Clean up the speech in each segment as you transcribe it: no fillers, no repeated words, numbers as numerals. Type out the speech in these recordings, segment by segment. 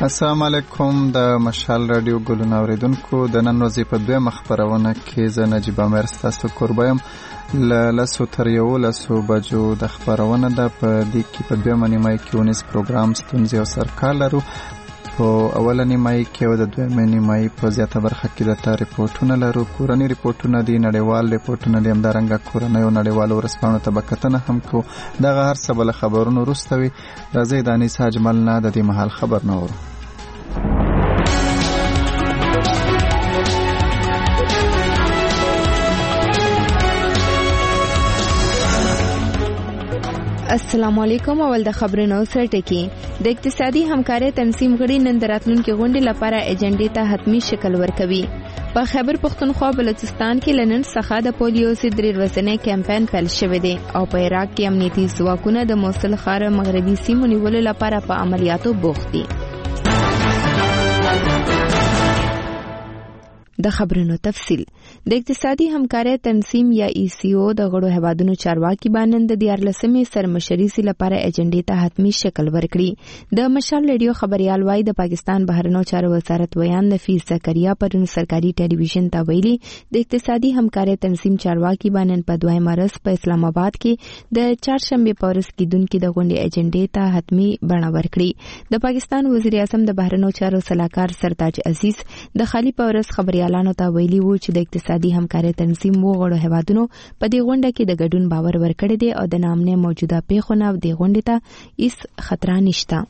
السلام علیکم. د مشال رادیو ګلونه اوریدونکو، د نن ورځې په دویمه خپرونه کې زه نجیب امیر ستاسو کوربه یم. له 10 تر 11 بجو د خپرونه ده. په دې کې په دویمه نیمایي کې ونیز پروګرام ستونزې او سرکار لرو. په اوله نیمایي کې او د دویمه نیمایي په زیاته برخه کې د ریپورټونه لرو. کورني ریپورټونه دي، نړیوال ریپورټونه دي، همدارنګه کورنۍ او نړیوالو ورځپاڼو ته به کتنه هم کوو. دغه هر څه به له خبرونو وروسته وي. راځئ د انیس اجمل نه د دې مهال خبر نه اورو. السلام علیکم. اول د خبرونو سرټکی. د اقتصادي همکارۍ تنظیم غړي نن د راتلونکي غونډې لپاره ایجنډې ته حتمی شکل ورکوي. په خیبر پښتونخوا بلوچستان کې لنن څخه د پولیو ضد درې ورځنی کمپاین پیل شوی دی او په عراق کې امنیتي ځواکونه د موصل ښار مغربي سیمو نیولو لپاره په عملیاتو بوخت دي. د خبرونو تفصیل. د اقتصادي همکارۍ تنظیم یا ECO د غړو هیوادونو چارواکي باندې د 14مې سرمشري سي لپاره ایجنډې ته حتمی شکل ورکړي. د مشال ریډیو خبريال وايي د پاکستان بهرنیو چارو وزارت ویان نفیس زکریا پرون سرکاري ټلویزیون ته ویلي د اقتصادي همکارۍ تنظیم چارواکي باندې په 2 مارچ په اسلام آباد کې د چهارشنبه په ورځ کې دونکو د غونډې ایجنډې ته حتمی بڼه ورکړي. د پاکستان وزیر اعظم د بهرنیو چارو صلاحکار سرتاج عزیز د خالي په ورځ خبريال اعلان ته ویلي وو چې د اقتصادي همکارۍ تنظیم وغړو هیوادونو په دې غونډه کې د ګډون باور ورکړی دی او د نامنه موجوده پیښو نه د غونډې ته هیڅ خطر نشته.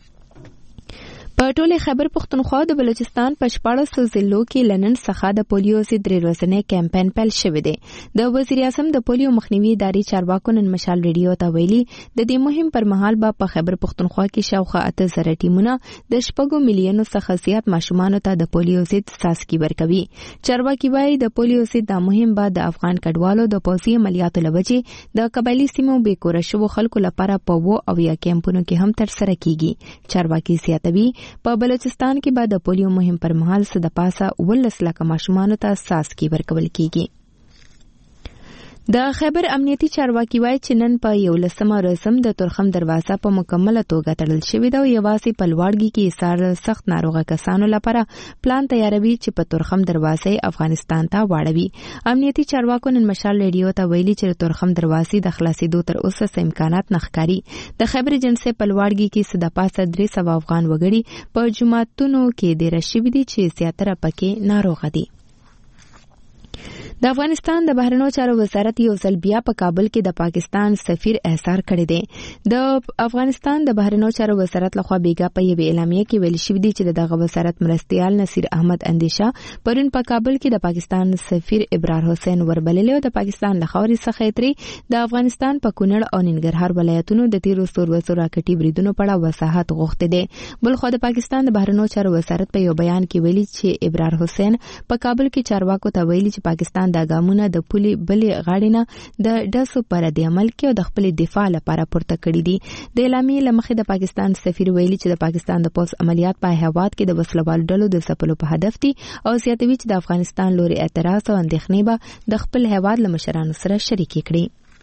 په ټوله خیبر پښتونخوا د بلوچستان په 14 ضلعو کې لنن څخه د پولیو ضد درې ورځنی کمپاین پیل شوی دی. د وزیر اعظم د پولیو مخنیوي ادارې چارواکو نن مشال ریډیو ته ویلي د دې مهم پر مهال په خیبر پښتونخوا کې شاوخوا 8 ټیمونه د 6 میلیونو څخه زیات ماشومان ته د پولیو ضد څاڅکي ورکوي. چارواکي وايي د پولیو ضد د مهم بعد د افغان کډوالو د پوځي عملیاتو لوجې د قبایلی سیمو بیکوره شوو خلکو لپاره په 2 کمپونو کې هم تر سره کیږي. چارواکي زیاتوي په بلوچستان کې بعد د پولیو مهم پر مهال څخه د پاسه 19 لک ماشومان ته څاڅکي ورکول کیږي. د خیبر امنیتي چارواکي وايي چې نن په 11مه ورځ د تورخم دروازه په مکمله توګه تړل شوې ده او یوازې په لوړګي کې ایثار سخت ناروغه کسانو لپاره پلان تیاروي چې په تورخم دروازه افغانستان ته واړوي. امنیتي چارواکو نن مشال ریډیو ته ویلي چې تورخم دروازې د خلاصېدو تر اوسه امکانات نه ښکاري. د خیبر جنسي په لوړګي کې صد پاسه 300 افغان وګړي په جماعتونو کې ډېر شوي دي چې زیاتره پکې ناروغه دي. د افغانستان د بهرنیو چارو وزارت یو ځل بیا په کابل کې د پاکستان سفیر احضار کړی دی. د افغانستان د بهرنیو چارو وزارت لخوا بیګا په یوه اعلامیه کې ویل شوی دی چې دغه وزارت مرستیال نصیر احمد اندیشه پرون په کابل کې د پاکستان سفیر ابرار حسین وربللی او د پاکستان له خاورې څخه تری د افغانستان په کونړ او ننګرهار ولایتونو د تیرو څوروزو راکټي بریدونو په اړه وضاحت غوښتي دی. بلخو د پاکستان د بهرنیو چارو وزارت په یو بیان کې ویلي چې ابرار حسین په کابل کې چارواکو ته ویلي چې پاکستان د ګامونه د پولې بلې غاړې نه د ډسو پر د عمل کې او د خپل دفاع لپاره پورته کړی دي. د اعلامیې لمخې د پاکستان سفیر ویلي چې د پاکستان د پوځ عملیات په هیواد کې د وسلوالو ډلو د ځپلو په هدف دي او زیاتوي چې د افغانستان لوري اعتراض او اندېښنې به د خپل هیواد له مشرانو سره شریکې کړي.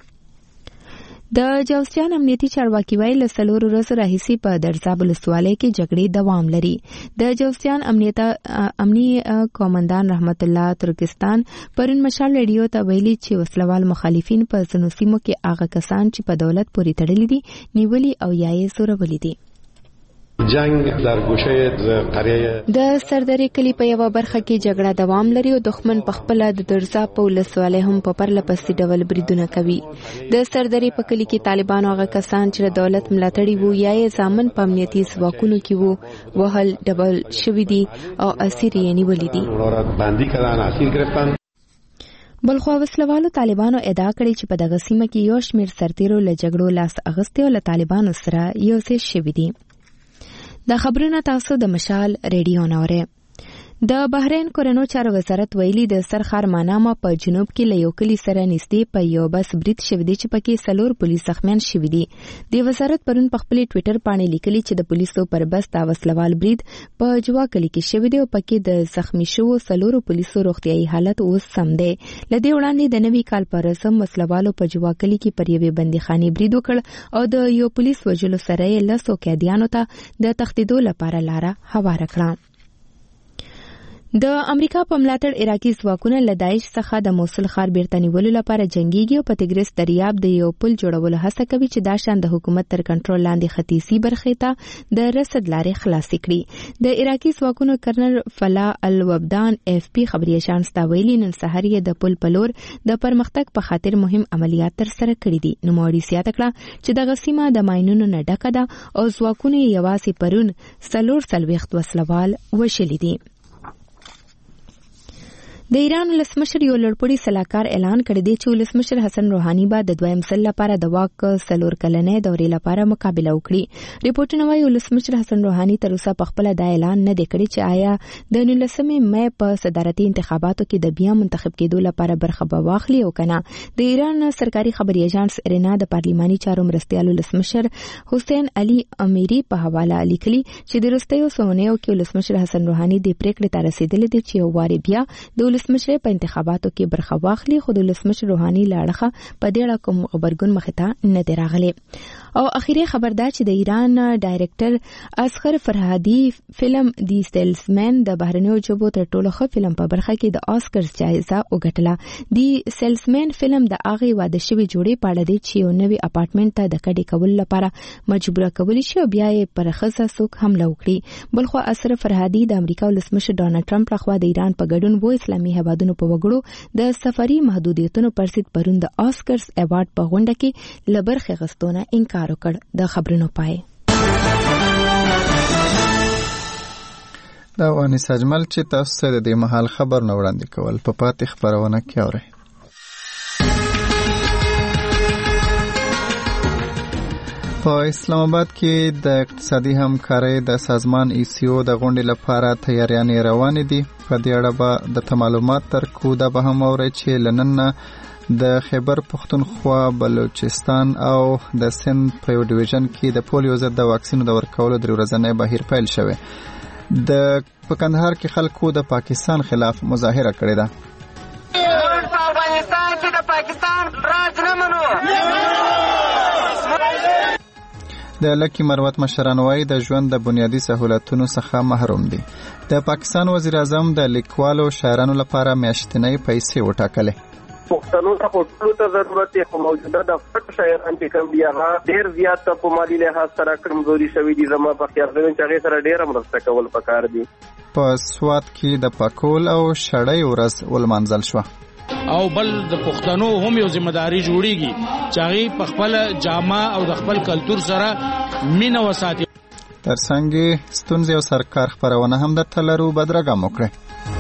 د جوزجان امنیتي چارواکي وايي له 4 ورځې راهیسې په درزاب ولسوالۍ کې جګړې دوام لري. د جوزجان امني قومندان رحمت الله ترکستان پرون مشال ریډیو ته ویلي چې وسلوال مخالفین په ځینو سیمو کې هغه کسان چې په دولت پورې تړلي دي نیولي او یا یې زورولي دي. جنگ در گوشه قریه د سردرې کلی په یو برخه کې جګړه دوام لري او دښمن په خپل د درزاب په ولسوالۍ هم په پرلپسې ډول بریدونه کوي. د سردرې په کلی کې طالبانو هغه کسان چې د دولت ملاتړي وو یا یې ځامن په امنیتي ځواکونو کې وو وهل ډبل شوي دي او اسیر یې نیولي دي. بندي کړه اسیر گرفتن. بلخو وسلوالو طالبانو ادعا کړې چې په دغه سیمه کې یو شمېر سرتیرو له جګړو لاس اخیستی او له طالبانو سره یو ځای شوي دي. د خبرونه تاسو د مشال ریډیو نوره. د بحرین کورنو چارو وزارت ویلي د سرخار ماناما په جنوب کې له یو کلي سره نږدې په یو بس برید شوی دی چې پکې 4 پولیس زخمیان شوي دي. د وزارت پرون په خپل ټوئیټر باندې لیکلي چې د پولیسو پر بس دا وسلوال برید په جوا کلي کې شوی دی او پکې د زخمی شوو 4 پولیسو روغتیايي حالت اوس سم دی. لدې وړاندې د نوي کال پر رسم وسلوالو په جوا کلي کې پر یوې بندیخانې برید وکړ او د یو پولیس وژلو سره یې 10 قیدیانو ته د تښتېدو لپاره لاره هواره کړه. د امریکا په ملاتړ عراقي ځواکونه له داعش څخه د موصل ښار بیرته نیولو لپاره جنګيږي او په تګریس دریاب د یو پل جوړولو هڅه کوي چې دا شان د حکومت تر کنټرول لاندې ختیځي برخې ته د رسد لارې خلاصې کړي. د عراقي ځواکونو کرنل فلا الوبدان AFP خبري اژانس ته ویلي نن سحر یې د پل په لور د پرمختګ په خاطر مهم عملیات تر سره کړي دي. نوموړي زیاته کړه چې دغه سیمه د ماینونو نه ډکه ده او ځواکونه یې یوازې پرون 4 وسلوال وشلي دي. د ایران ولسمشر یو لوړپوړي سلاکار اعلان کړی دی چې ولسمشر حسن روحاني به د دویم ځل لپاره د واک 4 کلنې دورې لپاره مقابله وکړي. ریپورتونه وايي ولسمشر حسن روحاني تر اوسه په خپل دا اعلان نه دی کړی چې آیا د 19 مې په صدارتي انتخاباتو کې د بیا منتخب کېدو لپاره برخه به واخلي او کنه. د ایران سرکاري خبري اژانس ارنا د پارلماني چارو مرستيال ولسمشر حسین علي امیری په حواله لیکلي چې د وروستیو څونیو کې ولسمشر حسن روحاني د پریکړې ته رسیدلی دی چې یو واري بیا د ولسمشر په انتخاباتو کې برخه واخلي. خو د ولسمشر روحاني لاړه په دې اړه کوم خبرګون مخ ته نه دی راغلی. او اخیری خبردار چې د ایران ډایریکټر اصغر فرهادي فلم دی سیلزمن د بهرنیو ژبو تر ټولو ښه فلم په برخه کې د آسکرز جایزه وګټله. دی سیلزمن فلم د هغې واده شوي جوړې په اړه دی چې یو نوي اپارټمنټ ته د کډې کولو لپاره مجبوره کولی شي او بیا یې پر ښځه څوک حمله وکړي. بلخو اصغر فرهادي د امریکا ولسمشر ډونالډ ټرمپ لخوا د ایران په ګډون وو اسلامي هیوادونو په وګړو د سفري محدودیتونو پر ضد پرون د آسکرز ایوارډ په غونډه کې له برخې اخیستونه انکار وکړ. د خبرونو پای دا وانیس اجمل چې تاسو د دې مهال خبر نه وړاندې کول په پاتې خبرونه کې اورئ. په اسلام آباد کې د اقتصادي همکارۍ د سازمان ECO د غونډې لپاره تیاریانې روانې دي. په دې اړه به د معلومات ترکو دا به هم اورئ چې لنن د خیبر پختونخوا بلوچستان او د سند په یو ډیویژن کې د پولیو ضد د واکسینو د ورکولو 3 ورځنی بهیر پیل شوی. په کندهار کې خلکو د پاکستان خلاف مظاهره کړې ده. افغانستان چې د پاکستان راج نه منو. د لکي مروت مشران وايي د ژوند د بنیادی سہولتونو څخه محروم دي. د پاکستان وزیر اعظم د لیکوالو شاعرانو لپاره میاشتنۍ پیسې وټاکلې. پښتنو ته ټول ته ضرورت دی خو موجوده د پټ شاعران چې کوم دی هغه ډیر زیات په مالی لحاظ سره کمزوري شوی دي. زما په خیال دی چې هغه سره ډیر مرسته کول پکار دي. په سوات کې د پاکول او شړۍ ورځ ولمانځل شو. او بل د پښتنو هم یو ځمېداري جوړیږي چې هغه په خپل جامه او د خپل کلچر سره مینه وساتي. ترڅنګ ستونزې او سرکار خبرونه هم درته لرو. بدرګه مو کړئ.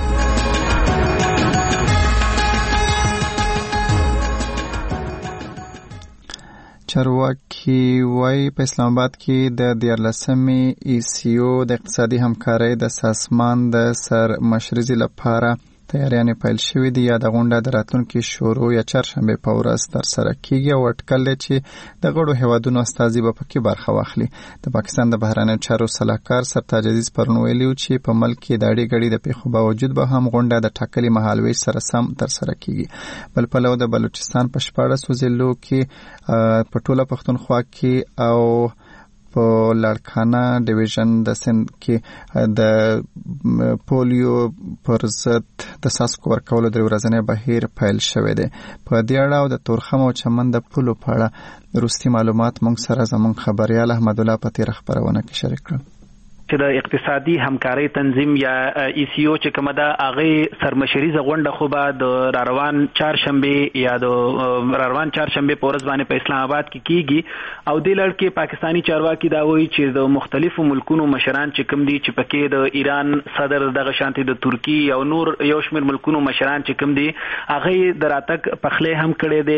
چارواکي وايي په اسلام آباد کې د 14مې ECO د اقتصادي همکارۍ د سازمان د سر مشرزي لپاره تیاریانې پیل شوې دي. یا د غونډه د راتلونکي شروع یا چهارشنبه په ورځ ترسره کیږي او اټکل دی چې د غړو هیوادونو استازي به پکې برخه واخلي. د پاکستان د بهرنیو چارو سلاکار سرتاج عزیز پرون ویلي چې په ملک کې د اړې غړي د پیښو باوجود به هم غونډه د ټاکلي مهالویش سره سم ترسره کیږي. بل پلو د بلوچستان په 14 ضلعو کې په ټوله پښتونخوا کې او په لاړکانه ډیویژن د سند کې د پولیو پر ضد د څاڅکو ورکولو 3 ورځنی بهیر پیل شوی دی. په دې اړه او د تورخم او چمن د پولو په اړه وروستي معلومات موږ سره زموږ خبريال احمد الله په تیر خبرونه کې شریک کړل. چې د اقتصادي همکارۍ تنظیم یا ECO چې کومه ده هغه سرمشریزه غونډه خو به د روان چهارشنبه یا د روان چهارشنبه په ورځ باندې په اسلام آباد کې کیږي. او د لړ کې پاکستانی چارواکي دا وایي چې د مختلفو ملکونو مشران چې کوم دي چې پکې د ایران صدر دغه شانتي د ترکی او نور یو شمېر ملکونو مشران چې کوم دي هغه د راتګ پخله هم کړي دي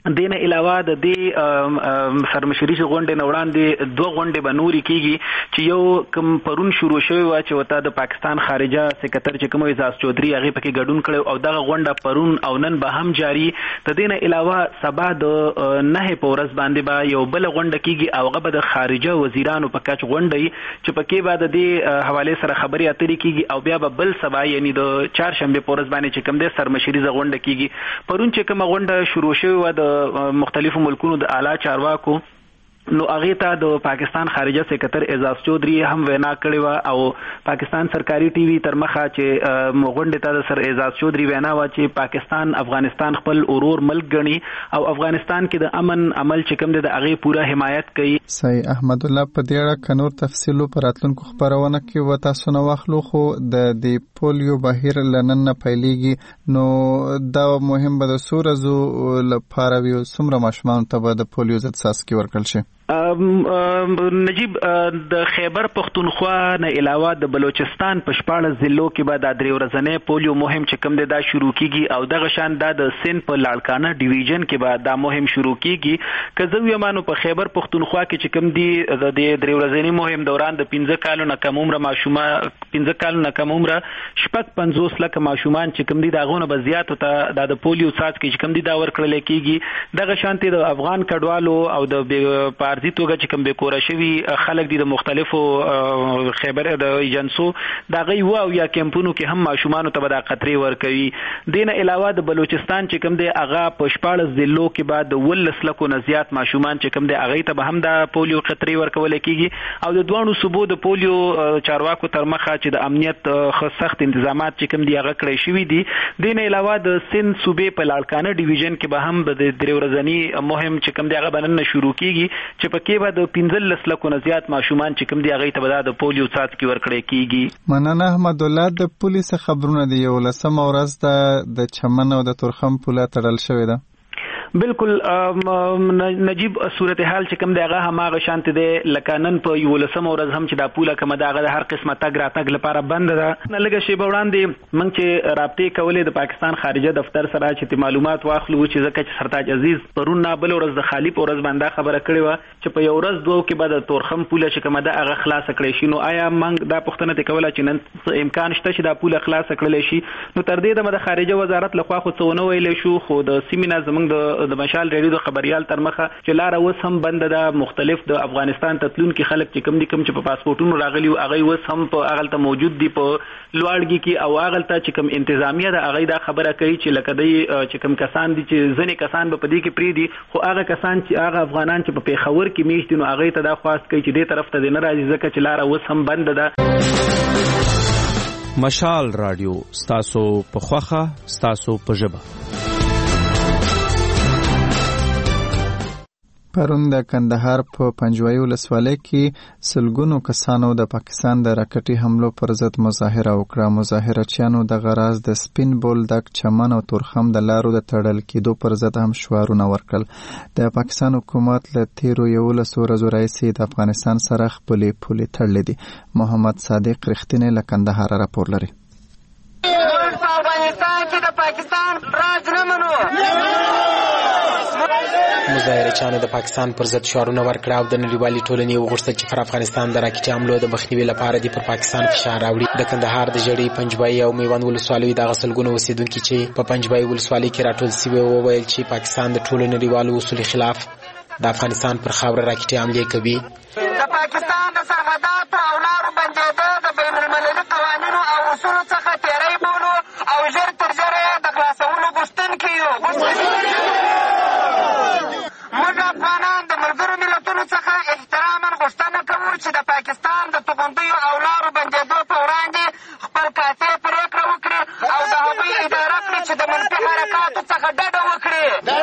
دینه علاوه د دې سرمشري غونډې نه وړاندې 2 غونډې به نوري کیږي چې یو کوم پرون شروع شوی و چې وته د پاکستان خارجه سکرټر چې کوم اعزاز چودھری هغه پکې ګډون کړو او دغه غونډه پرون او نن به هم جاری. د دینه علاوه سبا د 9 پورس باندې به یو بل غونډه کیږي او هغه به د خارجه وزیرانو په کچ غونډه چې پکې به د دې حواله سره خبري اترې کیږي او بیا به بل سبا یعنی د 4 شنبه پورس باندې چې کوم د سرمشري غونډه کیږي. پرون چې کوم غونډه شروع شوی و د مختلفو ملکونو د اعلی چارواکو نو هغه ته د پاکستان خارجه سکرټر اعزاز چودھری هم وینا کړې و او پاکستان سرکاري ټي وي تر مخه چې غونډه ته د سر اعزاز چودھری وینا و چې پاکستان افغانستان خپل اورور ملک ګڼي او افغانستان کې د امن عمل چې کوم د هغه پوره حمایت کوي. صحیح احمد الله په دې اړه کنور تفصیلو پراتلونکو خبرونه کې و تاسو نو واخلو خو د پولیو بهیر لنن نه پیلېږي نو دا مهم به د سورزو لپاره وي څومره ماشومان ته به د پولیو ضد څاڅکي ورکړل شي. نجیب د خیبر پختونخوا نه علاوه د بلوچستان په 14 ضلعو کې به د 3 ورځې پولیو مهم چې کوم دا شروع کیږي او دغه شان د سند په لاړکانه ډیویژن کې به دا مهم شروع کیږي. کزو یمانو په خیبر پختونخوا کې چې کوم دی د 3 ورځې مهم دوران د 15 کالو نه کم عمر ماشومان 15 کالو نه کم عمر 50 لک ماشومان چې کوم دی داغونه به زیات ته د پولیو څاڅکي چې کوم دی دا ورکړل کیږي. دغه شانتي د افغان کډوالو او د پارځي توګه چې کوم به کور شوی خلک دي د مختلفو خیبر د ایجنسو دا غي او یا کمپونو کې هم ماشومان ته د قطري ورکوي. دینه علاوه د بلوچستان چې کوم دی اغا په 14 ضلعو کې بعد 12 لکو نه زیات ماشومان چې کوم دی اغه ته به هم د پولیو قطري ورکول کیږي او د دوانو صوبو د پولیو چارواکو تر مخه چې د امنیت سخت تنظیمات چې کوم دی اغه کړی شوی دي. دینه علاوه د سند صوبې په لاړکانه ډیویژن کې به هم د 3 ورځې مهم چې کوم دی اغه بنن شروع کیږي چې پکې به د 15 لکو نه زیات ماشومان چې کوم دی هغه ته د پولیو څاڅکي ورکړي کیږي. مننه احمد الله. د پولیس خبرونه دی یو لسمه ورځ د چمن او د تورخم پوله تړل شوې ده. بالکل نجیب صورتحال چې کوم دی هغه هماغه شانت دی لکه نن په 11 ورځ هم چې دا پوله کومه دغه د هر قسمه تګ راتګ لپاره بند ده. لکه شی وړاندې موږ چې رابطې کولې د پاکستان خارجه دفتر سره چې معلومات واخلو چې ځکه چې سرتاج عزیز پرون نه بل ورځ د خالی په ورځ باندې خبره کړې و چې په یو ورځ دوه کې بعد تورخم پوله چې کومه دغه خلاص کړې شي. نو آیا موږ دا پوښتنه ته کوله چې نن امکان شته چې دا پوله خلاص کړل شي؟ نو تر دې د خارجه وزارت لخوا خو څونه ویلې شو خو د سیمینار زمنګ د مشال ریډیو د خبريال تر مخه چې لار اوس هم بند ده. مختلف د افغانستان تتلون کې خلک چې کم دي کم چې په پاسپورتونو راغلي او هغه اوس هم په اغلته موجود دي په لوړګي کې او اغلته چې کم انتظامیه ده هغه دا خبره کوي چې لکه دی چې کم کسان دي چې ځنې کسان په دې کې پری دي خو هغه کسان چې هغه افغانان چې په پیښور کې میشت دي نو هغه ته دا خواست کوي چې دې طرف ته نه راځي ځکه چې لار اوس هم بند ده. مشال رادیو ستاسو په خوخه ستاسو په ژبه. پرون د کندهار په پنجوایي ولسوالۍ کې سلګونو کسانو د پاکستان د راکټي حملو پر ضد مظاهره وکړه. مظاهرچیانو د غراز د سپین بولدک چمن او تورخم د لارو د تړل کېدو پر ضد هم شعارونه ورکړل. د پاکستان حکومت له تیرو 11 ورځو راهیسې د افغانستان سره خپلې پولې تړلې دي. محمد صادق رښتینی له کندهار راپور لري. افغانستان کې د پاکستان راج نه منو. مظاهرچیانو د پاکستان پر ضد شعارونه ورکړه او د نړیوالې ټولنې وغوښتل چې پر افغانستان د راکټي حملو د مخنیوي لپاره د پر پاکستان فشار راوړي. د کندهار د جړې پنجوایي او میوند ولسوالۍ د غسلګونو اوسیدونکو چې په پنجوایي ولسوالۍ کې راټول شوي وویل چې پاکستان د ټولو نړیوالو اصولو خلاف د افغانستان پر خاوره راکټي حملې کوي. د پاکستان د سرحداتو او لارو بندېدو د بین المللي قوانینو او اصولو څخه تیری بولو او ژر تر ژره د خلاصولو غوښتونکي یو. موږ افغانان د ملګرو ملتونو څخه احتراما غوښتنه کوو چې د پاکستان د توغندیو او لارو بندېدو په وړاندې خپل قاطع پرېکړه وکړي او د هغوی اداره کړي چې د منفي حرکاتو څخه ډډه وکړي.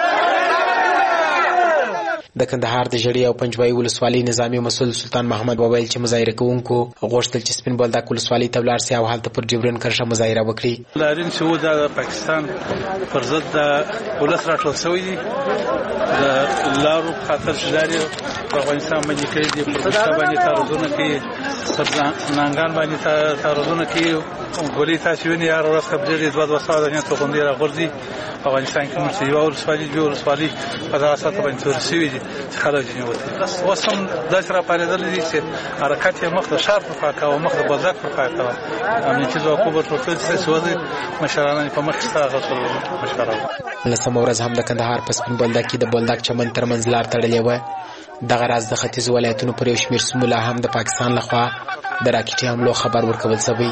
د کندهار د جړې او پنجوایي ولسوالۍ نظامي مسؤل سلطان محمد وویل چې مظاهره کوونکو غوښتل چې سپین بولدک ولسوالۍ ته ولاړ سي او هلته پر ډیورن کرښه مظاهره وکړي. لارین چې د پاکستان پر ضد د ولس راټول شوی دي د لارو خاطر شداري په افغانستان باندې کړی دي، په پښتون باندې تعرضونه کوي، نانګان باندې تعرضونه کوي. ګولې تاسو وینئ هر ورځ خبرې 2 ساعته نه توغندې راغورځي. افغانستان کې موږ یو ولسوالي په دغه ساعت باندې تور شوي دي چې خلک یې نیولي. اوس هم داسې راپارېدلي دي چې حرکت یې مخ د ښار پر خوا کوه، مخ د بازار پر خوا کوه. امنیتي ځواکونه به ټول چې مشران په مخ کې ستا هغه مشران. لسمه ورځ هم د کندهار په سپین بولدک کې د بولدک چمن ترمنځ لار تړلې وه. دغه راز د ختیځ ولایتونو پر یو شمېر سیمو لا هم د پاکستان لخوا د راکټي حملو خبر ورکول شوی.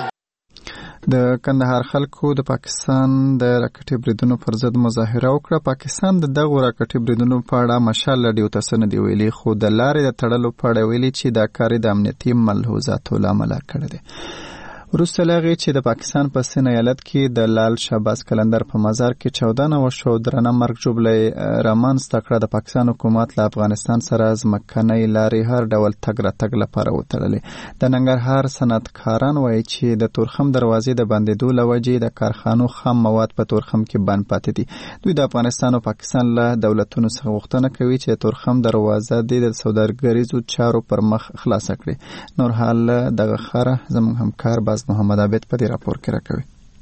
د کندهار خلکو د پاکستان د راکټي بریدونو پر ضد مظاهره وکړه. پاکستان د دغو راکټي بریدونو په اړه مشال راډیو ته څه نه دي ویلي، خو د لارې د تړلو په اړه ویلي چې دا کار د امنیتي ملحوظاتو له امله کړی دی. وروسته له هغې چې د پاکستان په سند ایالت کې د لال شهباز قلندر په مزار کې 14 وشو درنه مرګ ژوبله رامنځته کړه، د پاکستان حکومت له افغانستان سره ځمکنۍ لارې هر ډول تګ راتګ لپاره وتړلې. د ننګرهار صنعتکاران وایي چې د تورخم دروازې د بندېدو له وجې د کارخانو خام مواد په تورخم کې بند پاتې دي. دوی د افغانستان او پاکستان له دولتونو څخه غوښتنه کوي چې د تورخم دروازه د سوداګریزو چارو پر مخ خلاصه کړي. نور حال دغه خبره زموږ همکار محمد عابد په دې راپور کې راکوي.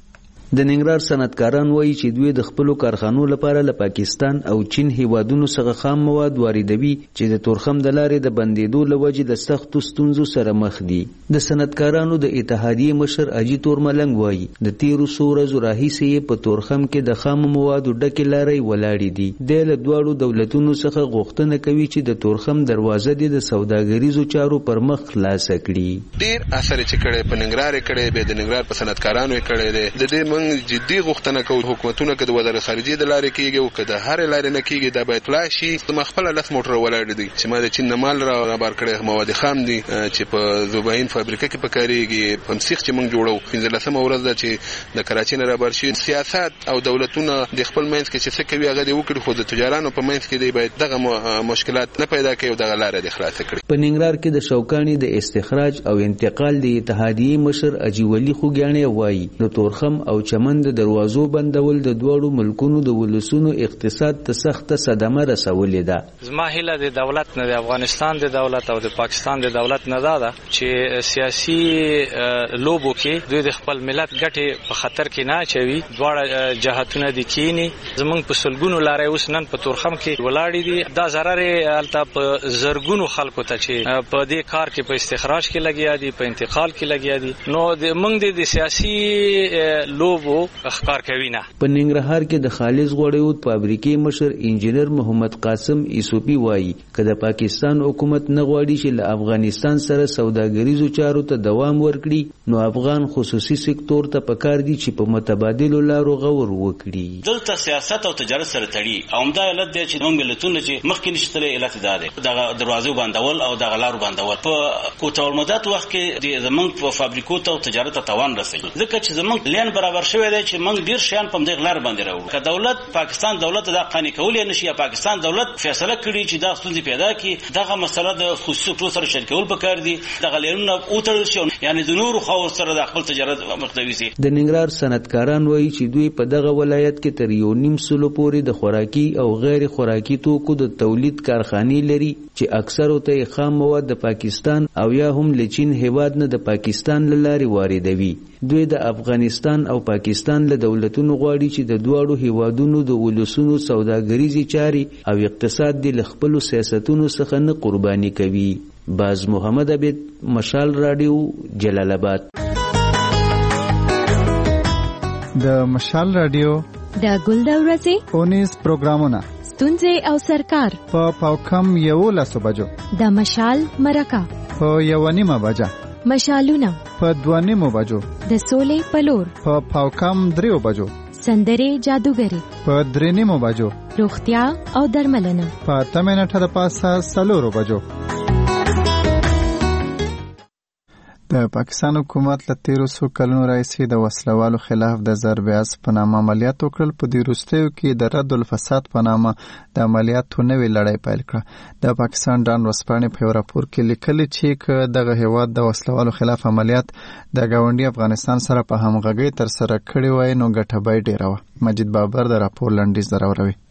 د ننګرهار صنعتکاران وایي چې دوی د خپلو کارخانو لپاره له پاکستان او چین هیوادونو څخه خام مواد واردوي چې د تورخم د لارې د بندېدو له وجې د سختو ستونزو سره مخ دي. د صنعتکارانو د اتحادیې مشر اجي تورملنګ وایي د تیرو څو ورځو راهیسې یې په تورخم کې د خامو موادو ډکې لارې ولاړې دي. دی له دواړو دولتونو څخه غوښتنه کوي چې د تورخم دروازه دې د سوداګریزو چارو پر مخ خلاصه کړي. ډېر اثر چې کړی په ننګرهار یې کړی، به د ننګرهار په صنعتکارانو یې کړی دی. د دې جدي غوښتنه کوو حکومتونه که د وزارت خارجي د لارې کېږي او که د هرې لارې نه کېږي دا باید خلاص شي. زما خپله 10 موټره ولاړ دي چې ما د چین نه مال رابار کړی، مواد خام دي چې په زوباین فابریکه کې پکارېږي. په مسیخ چې موږ جوړو 15مه ورځ ده چې د کراچۍ نه رابار شي. سیاست او دولتونه د خپل منځ کې چې څه کوي هغه دې وکړي، خو د تجارانو په منځ کې دی باید دغه مشکلات نه پیدا کوي او دغه لاره دې خلاصه کړي. په ننګرهار کې د شوکاني د استخراج او انتقال د اتحادیې مشر اجي ولي خوګیاڼی وایي د تورخم او چمن د دروازو بندول د دوړو ملکونو د ولسونو اقتصاد ته سخت صدمه رسولې ده. زما هیله د دولت نه، د افغانستان د دولت او د پاکستان د دولت نه ده چې سیاسي لوبو کې دوی د خپل ملت ګټې په خطر کې نه اچوي. دواړه جهاتونه دي کینی زمونږ په سلګونو لارې اوس نن په تورخم کې ولاړې دي. دا ضرر الته په زرګونو خلکو ته چې په دې کار کې په استخراج کې لګیا دي، په انتقال کې لګیا دي. نو د موږ د سیاسي لوبو ښکار کوي نه. په ننګرهار کې د خالص غوړیو فابریکې مشر انجینر محمد قاسم ایسوپی وایي که د پاکستان حکومت نه غواړي چې له افغانستان سره سوداګریزو چارو ته دوام ورکړي، نو افغان خصوصي سکتور ته پکار دي چې په متبادلو لارو غور وکړي. دلته سیاست او تجارت سره تړي او همدا علت دی چې موږ ملتونه چې مخکې نشتلې علت دا دی دغه دروازو بندول او دغه لارو بندول په کوټول مدت وخت کې د زمونږ په فابریکو ته تجارت ته توان رسوي. ځکه چې زمونږ لین برابر شوی دی چې موږ ډیر شیان په دې لار باندې راوړو. که دولت پاکستان دولت دا قانې کولای نشي یا پاکستان دولت فیصله کړي چې دا ستونزې پیدا کړي، دغه مسله د خصوصي سکتور سره شریکول پکار دي. دغه لینونه اوتړل شي یعنی د نورو خاور سره د خپل تجارت مخنیوي شي. د ننګرهار صنعتکاران وایي چې دوی په دغه ولایت کې تر 1.5 پورې د خوراکي او غیر خوراکي توکو د تولید کارخانې لري چې اکثرو ته خام مواد د پاکستان او یا هم له چین هیواد نه د پاکستان له لارې واردوي. دوی د افغانستان او پاکستان له دولتونو غواړي چې د دواړو هیوادونو د ولسونو سوداګریزي چاري او اقتصاد د خپلو سیاستونو څخه نه قرباني کوي. باز محمد عبید، مشال راډیو، جلال آباد. د مشال راډیو د ګل د ورځې اونیز پروګرامونه ستونزې او سرکار په پاوکم 11 بجو، د مشال مرکه په 1:30 بجه، مشالونه په 2:30 بجو، د سولې پلور په پاوکم 3 بجو، سندرې جادوګری په 3:30 بجو، روغتیا او درملنه په 8 منټه د پاسه 4 بجو. د پاکستان حکومت له تیرو څو کلونو راهیسې د وسلوالو خلاف د ضرب عصب په نامه عملیات وکړل. په دې وروستیو کې د رد الفساد په نامه د عملیاتو نوې لړۍ پیل کړه. د پاکستان ډان ورځپاڼې په یو راپور کې لیکلي چې که دغه هیواد د وسلوالو خلاف عملیات د ګاونډي افغانستان سره په همغږۍ ترسره کړي وای نو ګټه به یې ډېره وه. مجید بابر د راپور لنډیز راوړوي.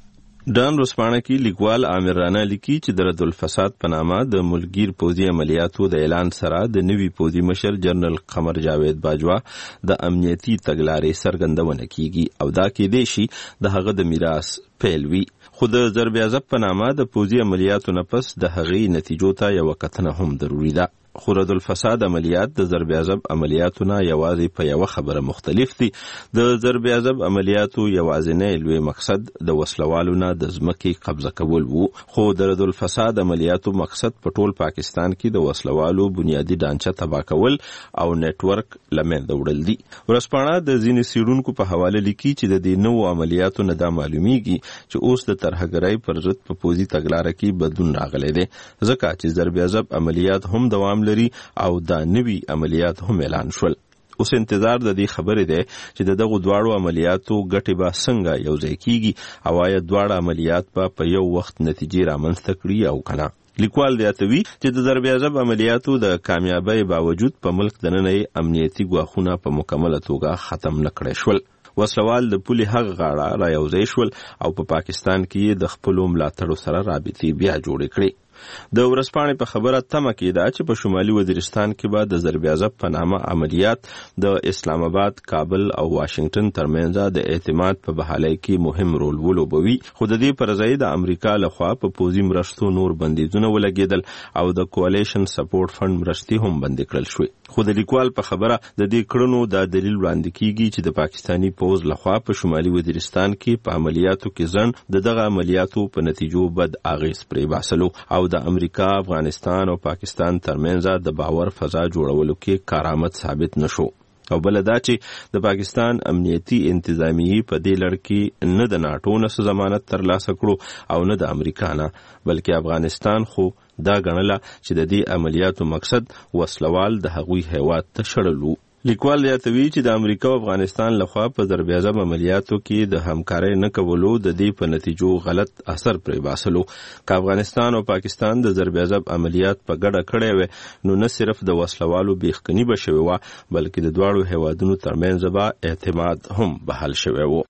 ډان ورځپاڼه کې لیکوال عامر رانا لیکي چې د رد الفساد په نامه د ملګیر پوځي عملیاتو د اعلان سره د نوي پوځي مشر جنرال قمر جاوید باجوا د امنیتي تګلارې څرګندونه کیږي او دا کېدای شي د هغه د میراث پیل وي. خو د ضرب عضب په نامه د پوځي عملیاتو نه پس د هغې نتیجو ته یوه کتنه هم ضروري ده. خو رد الفساد عملیات د ضرب عضب عملیاتو نه یوازې په یوه خبره مختلف دي. د ضرب عضب عملیاتو یوازینی لوی مقصد د وسلوالو نه د ځمکې قبضه کول وو، خو د رد الفساد عملیاتو مقصد په ټول پاکستان کې د وسلوالو بنیادی ډانچه تباه کول او نیټورک له منځه وړل دي. ورځپاڼه د ځینې څېړونکو په حواله لیکي چې د دې نوو عملیاتو نه دا معلومیږي چې اوس د ترهګرۍ پر ضد په پوځي تګلاره کې بدلون راغلی دی، ځکه چې ضرب عضب عملیات هم دوام لري او دا نوي عملیات هم اعلان شول. اوس انتظار د دې خبرې دی چې د دغو دواړو عملیاتو ګټې به څنګه یوځای کیږي او آیا دواړه عملیات په یو وخت نتیجې رامنځته کړي او کنه. لیکوال زیاتوي چې د ضرب عضب عملیاتو د کامیابۍ باوجود په ملک دننه امنیتي ګواښونه په مکمله توګه ختم نه کړای شول. وسلوال د پولې هغه غاړه را یوځای شول او په پاکستان کې د خپلو ملاتړو سره رابطې بیا جوړې کړې. د ورځپاڼې په خبره تمه کېده چې په شمالي وزیرستان کې به د ضرب عضب په نامه عملیات د اسلام آباد، کابل او واشنگټن ترمنځ د اعتماد په بحالۍ کې مهم رول ولوبوي، خو د دې پر ځای د امریکا لخوا په پوځي مرستو نور بندیزونه ولګېدل او د کولیشن سپورټ فند مرستې هم بندې کړل شوې. خو د لیکوال په خبره د دې کړنو دا دلیل وړاندې کیږي چې د پاکستاني پوځ لخوا په شمالي وزیرستان کې په عملیاتو کې ځنډ د دغه عملیاتو په نتیجو بد اغېز پرې باسلو او د امریکا، افغانستان او پاکستان ترمنځ د باور فضا جوړولو کې کارآمد ثابت نشو. او بل دا چې د پاکستان امنیتي انتظامیه په دې لړ کې نه د ناټو نه ضمانت ترلاسه کړو او نه د امریکا نه، بلکې افغانستان خو دا ګڼله چې د دې عملیاتو مقصد وسلوال د هغوی هیواد ته شړل. لیکوال زیاتوي چې د امریکا او افغانستان لخوا په ضرب عضب عملیاتو کې د همکارۍ نه کولو د دې په نتیجو غلط اثر پرې باسلو. که افغانستان او پاکستان د ضرب عضب عملیات په ګډه کړی وي نو نه صرف د وسلوالو بیخکني به شوې وه، بلکې د دواړو هیوادونو ترمنځ به اعتماد هم بحال شوی و.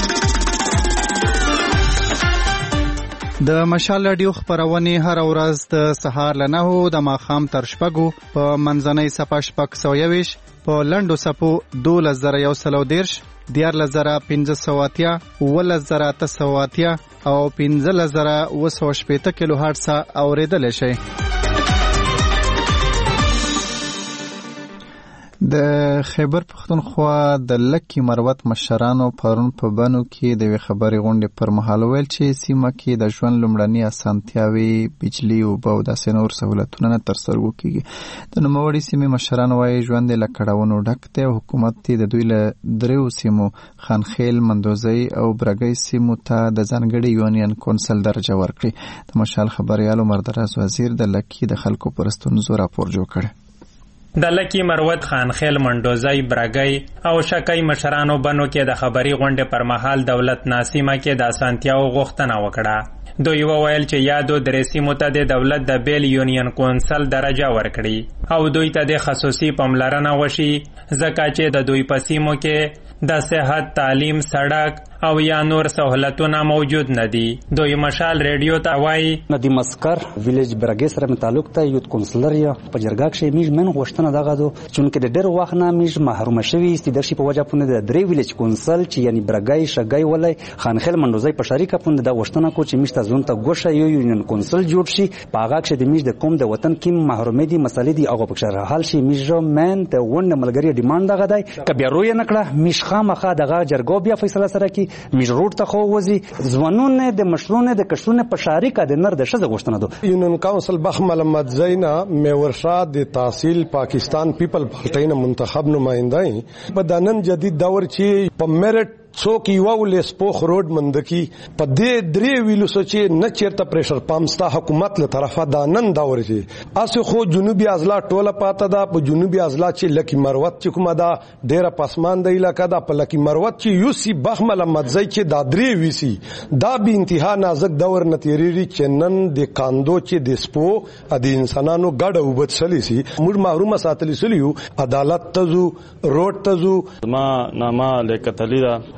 د مشال رادیو خپرونې هر ورځ د سهار له 9 د ماښام تر 6 په منځنۍ صفحه 621 په لنډو صفحو 12130 14580 11880 او 15980 کیلو هرتز اوریدل شي. د خیبر پښتونخوا د لکی مروت مشرانو پرون په بنو کې د خبري غونډې پر مهال ویل چې سیمه کې د ژوند لومړني اسانتیاوي، بجلی او بو د سينور سہولتونه نه تر سترګو کیږي. د نوموړي سیمې مشران وايي ژوند له کډاونو ډک دی او حکومت د دوی له دریو سیمو خانخیل، مندوزي او برګي سیمو ته د ځانګړي یونین کونسل درجه ورکړي. د مشال خبريالو مردراز وزیر د لکی د خلکو پرستونزو راپور جوړ کړ. د لکی مروت، خانخیل، منډوزی، برګی او شکی مشرانو بنو کې د خبري غونډې پر مهال دولت ناسیمه کې د اسانتیاو غوښتنه وکړه. دوی وویل چې یادو درې سیمو ته د دولت د بیل یونین کونسل درجه ورکړي او دوی ته د خصوصي پاملرنه وشي ځکه چې د دوی په سیمو کې د صحت، تعلیم، سړک او یا نور سہولتونه موجود نه دي. دوی مشال ریډیو ته وایي ندی مسکر ویلیج برګي سره تعلق ته یوت کونسلریا په جرګه کې میج من غوښتنه دغه دو چې د ډېر وخت نه میج محروم شوی استیدشي په وجه پونه د درې ویلیج کونسل چې یعنی برګي، شګي ولای، خانخیل، منډوزي په شریکه پونه د غوښتنه کو چې میج ته ځون ته ګوشه یو یونین کونسل جوړ شي. په هغه کې د میج د کوم د وطن کې محرومې دي مسلې دي هغه په شرح حل شي. میج من ته ونه ملګری ډیماند دغه دی کبه روی نه کړه میج خامخه دغه جرګو بیا فیصله سره کی میج روډ ته خو وزي ځوانونه د مشرونه د کښونه په شریکه د نر د شزه غوښتنه دو یونین کونسل بخمل مدزینا میورشاد د تحصیل پاکستان پیپل پارټي نه منتخب نمائنده په دنن جدید دور چې په میرټ څوک یو ولې سپوخ روډ مندکی په دې درې ویلو سوچي نه چیرته پریشر پامستا حکومت له طرفه دا نن دا ورچی اسه خو جنوبي اضلاع ټوله پاته دا په جنوبي اضلاع چې لکی مروت چې کومه دا ډیره پسمان د علاقې دا په لکی مروت چې یوسی بخمل مدزي چې دا درې ویسی دا به انتها نازک دور نتیری چې نن د کاندو چې د سپو د انسانانو ګډه وبد سلی سي موږ محروم ساتلی سلیو عدالت تزو روډ تزو ما نامه لیکتلی دا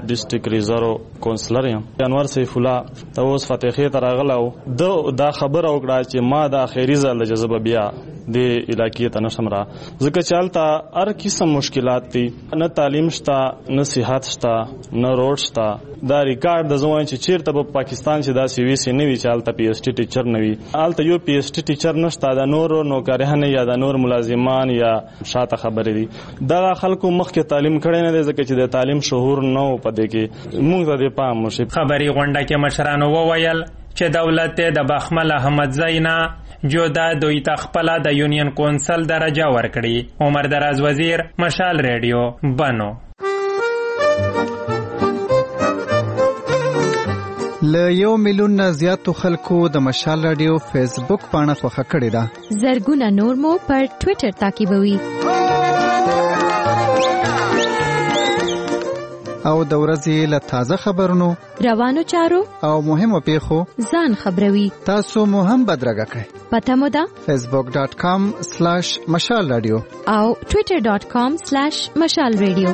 ډیسټریکټ ریزرو کونسلر یم. انور سیف الله ته اوس فتحې ته راغلی و، دا خبره وکړه چې ما د اخري ځل د جذبه بیا د علاقې ته نشم را، ځکه چې هلته هر قسم مشکلات دي، نه تعلیم شته، نه صحت شته، نه روډ شته. دا ریکارډ د زه وایم چې چېرته به پاکستان چې داسې ویسې نه وي چې هلته پی ایچ ډي ټیچر نه وي. هلته یو پی ایچ ډي ټیچر نشته، د نورو نوکریان یا د نور ملازمان یا شاته خبرې دي. دغه خلکو مخکې تعلیم کړی نه دی، ځکه چې د تعلیم شعور نه و په دې کې. موږ ته دې پام وشي. خبري غونډه کې مشرانو وویل چې دولت د بخمل احمدزی نه جودا دوی ته خپله د یونین کونسل درجه ورکړي. عمر دراز وزیر، مشال ریډیو، بنو. له 1 میلیون نه زیاتو خلکو د مشال رادیو فیسبوک پاڼه خوښه کړې ده. زرګونه نور مو پر ټویټر تعقیبوي او د ورځې له تازه خبرونو، روانو چارو او مهمو پیښو ځان خبروي. تاسو مو هم بدرګه کړئ. پته مو ده facebook.com/مشال رادیو او twitter.com/مشال رادیو.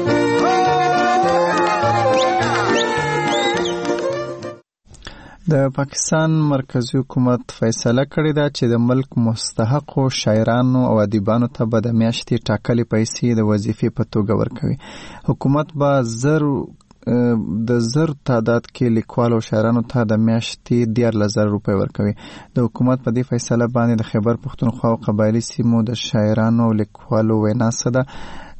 د پاکستان مرکزی حکومت فیصله کړې ده چې د ملک مستحقو شاعرانو او ادیبانو ته به د میاشتې ټاکلې پیسې د وظیفې په توګه ورکوي. حکومت به د زر تعداد کې لیکوالو او شاعرانو ته د میاشتې 14,000 روپۍ ورکوي. د حکومت په دې فیصله باندې د خیبر پښتونخوا او قبایلي سیمو د شاعرانو او لیکوالو وینا څه ده؟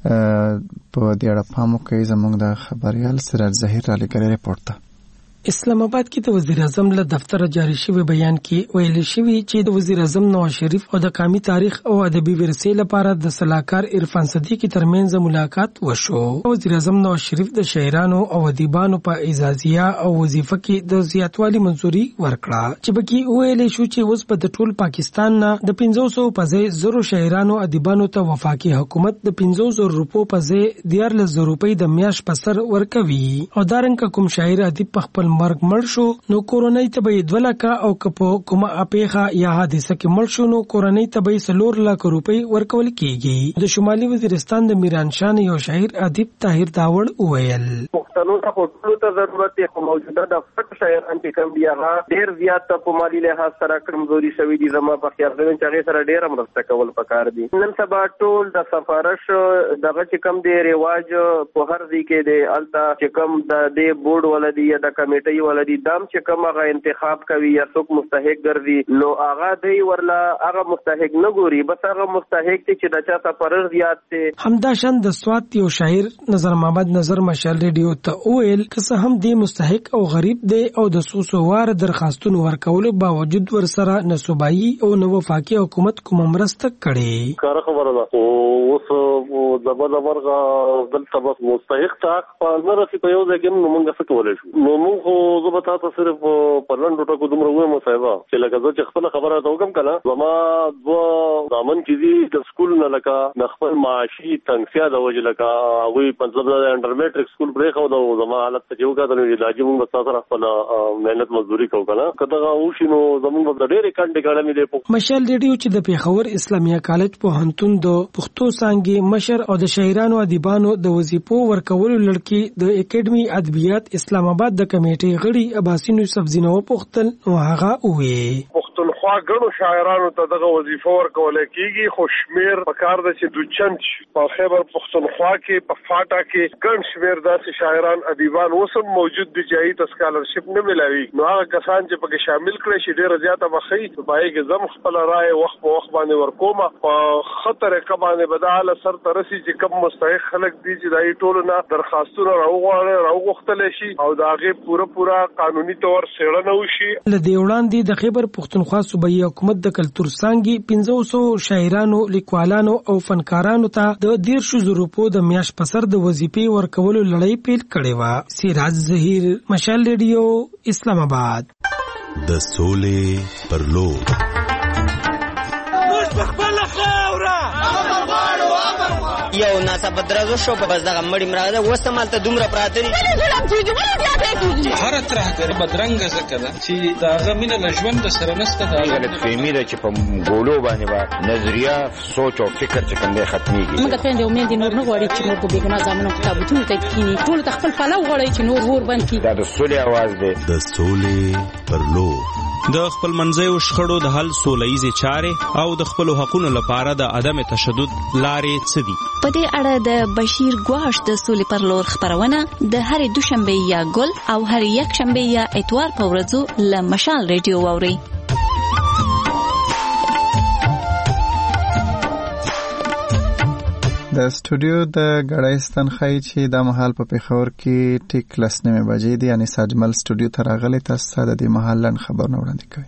په دې اړه پام وکړئ. زموږ د خبریال سراج ظهیر را لېږلی ریپورټ ته. اسلام آباد کې د وزیر اعظم له دفتر جاری شوی بیان کې ویل شوی چې د وزیر اعظم نواز شریف او د قومي تاریخ او ادبي ورثې لپاره د صلاحکار عرفان صدیقی ترمنځ ملاقات وشو. وزیر اعظم نواز شریف د شاعرانو او ادیبانو په اعزازیه او وظیفه کې د زیاتوالي منظوري ورکړه چې بګي ویل شو چې اوس په ټول پاکستان نه د 500 په ځای زرو شاعرانو ادیبانو ته وفاقي حکومت د 500 روپو په ځای 14,000 روپۍ د میاش په سر ورکوي. او دارنګه کوم شاعر ادیب په خپل مرګ مړ شو نو کورنۍ ته به 2 لک او کپو کومه اپیخه یا حادثه کې مړ شو نو کورنۍ ته به 4 لک روپۍ ورکول کیږي. د شمالي وزیرستان د میران شان یو شاعر ادیب طاهر داوړ وویل پښتنو ته ټولو ته ضرورت دی، خو موجوده د فټ شاعران چې کوم دی هغه ډیر زیات په مالی لحاظ سره کمزوري شوی دي. زما په خیال دی چې هغه سره ډیر مرسته کول پکار دي. نن سبا ټول د سفارش دغه چې کوم دی رواج په هر ځای کې دی، الته چې کوم د دې بورډ ولدي یا د کمیټې ولدي دام چې کوم هغه انتخاب کوي یا څوک مستحق ګرځي نو هغه دی ورلا هغه مستحق نه ګوري، بس هغه مستحق چې د چا سفارش زیات دی. همداشان د سوات یو شاعر نظر محمد نظر مشال ریډیو ته ویل که هم دی مستحق او غریب دی او د سوسوار درخواستونو ورکولو باوجود ورسره نه صوبایي او نه وفاقي حکومت کوم مرسته کړي. کار خبره ده اوس زبر دلته بس مستحق تاک په نرسي په یو ځای کې نو موږ څه کولای شو. نو موږ زه به تاسو صرف په لنډو ټکو دومره وایم صاحب چې لکه زه چې خپل خبره ته وکم کنه زما دوه دامن کې دي د سکول نه لکه د خپل معاشي تنګسیا د وجه لکه وی مطلب د انډر میټریک سکول پرې خو د زما حالت ته یو کاته نه لاجی موږ تاسو خپل مهنت مزدوري کوو کنه کدا وشینو زموږ د ډېرې کانټ ګاړه مې دی. مشال ریډیو چې د پیښور اسلامیه کالج په هنتون د پښتو څانګې مشر او د شاعرانو ادیبانو د وظیفو ورکولو لړکی د اکیډمي ادبیات اسلام آباد د کمیټې غړي عباسین یوسف زینو پختل او هغه وې پښتونخوا ګڼو شاعرانو ته دغه وظیفه ورکول کیږي، خو شمیر په کار د چې دوچنچ په خیبر پښتونخوا کې په فاټا کې ګڼ شمیر داسې شاعران ادیبان اوسم موجود دي چې ته سکالرشپ نه ملوي. نو هغه کسان چې پکې شامل کړي شي ډیره زیاته بخي پای کې زم خپل رائے وخت په وخت باندې ورکوما په خطر کبانه بداله سر ترسي چې کم مستحق خلک دي چې دای ټولو نه درخواستونه راوغوښتل شي او دا غي پورا قانوني تور سړنه وشي. لدی وړاندې د خیبر پښتونخوا صوبایي حکومت د کلتور څانګې 500 شاعرانو، لیکوالانو او فنکارانو ته د 1,000 روپو د میاش په سر د وظیفې ورکولو لړۍ پیل کړې و. سراج ظهیر، مشال ریډیو، اسلام آباد. د سولې پر لور یو ناڅاپه درزو شو په بس دغه مړی مراده وسمالته دومره پراته دي هر ترهګر بدرنګ زکه ده چې داغه مینه له ژوند سره نسته دا غلط فهمي ده چې په ګولو باندې با نظریه سوچ او فکر چې کنده ختميږي موږ ته د امید نور نه غواړي چې موږ به ګناه زمونږ کتابونه ته کینی ټول خپل پلو غواړي چې نور ور باندې دا د سولې आवाज ده د سولې پر لور د خپل منځیو شخړو د حل سوله‌ایزې چارې او د خپل حقوقو لپاره د عدم تشدد لارې څه دي؟ په دې اړه د بشیر ګواش د سولې پر لور خبرونه د هرې دوشنبه یا ګل او هرې یکشنبه یا اتوار په ورځو له مشال ریډیو واورئ. د سټوډیو د غړایستان خای چې د محل په پیښور کې ټیک لس نیمه بجې دي یعنی ساجمل سټوډیو ته راغلي تاسو ته د محلن خبرونه وړاندې کوي.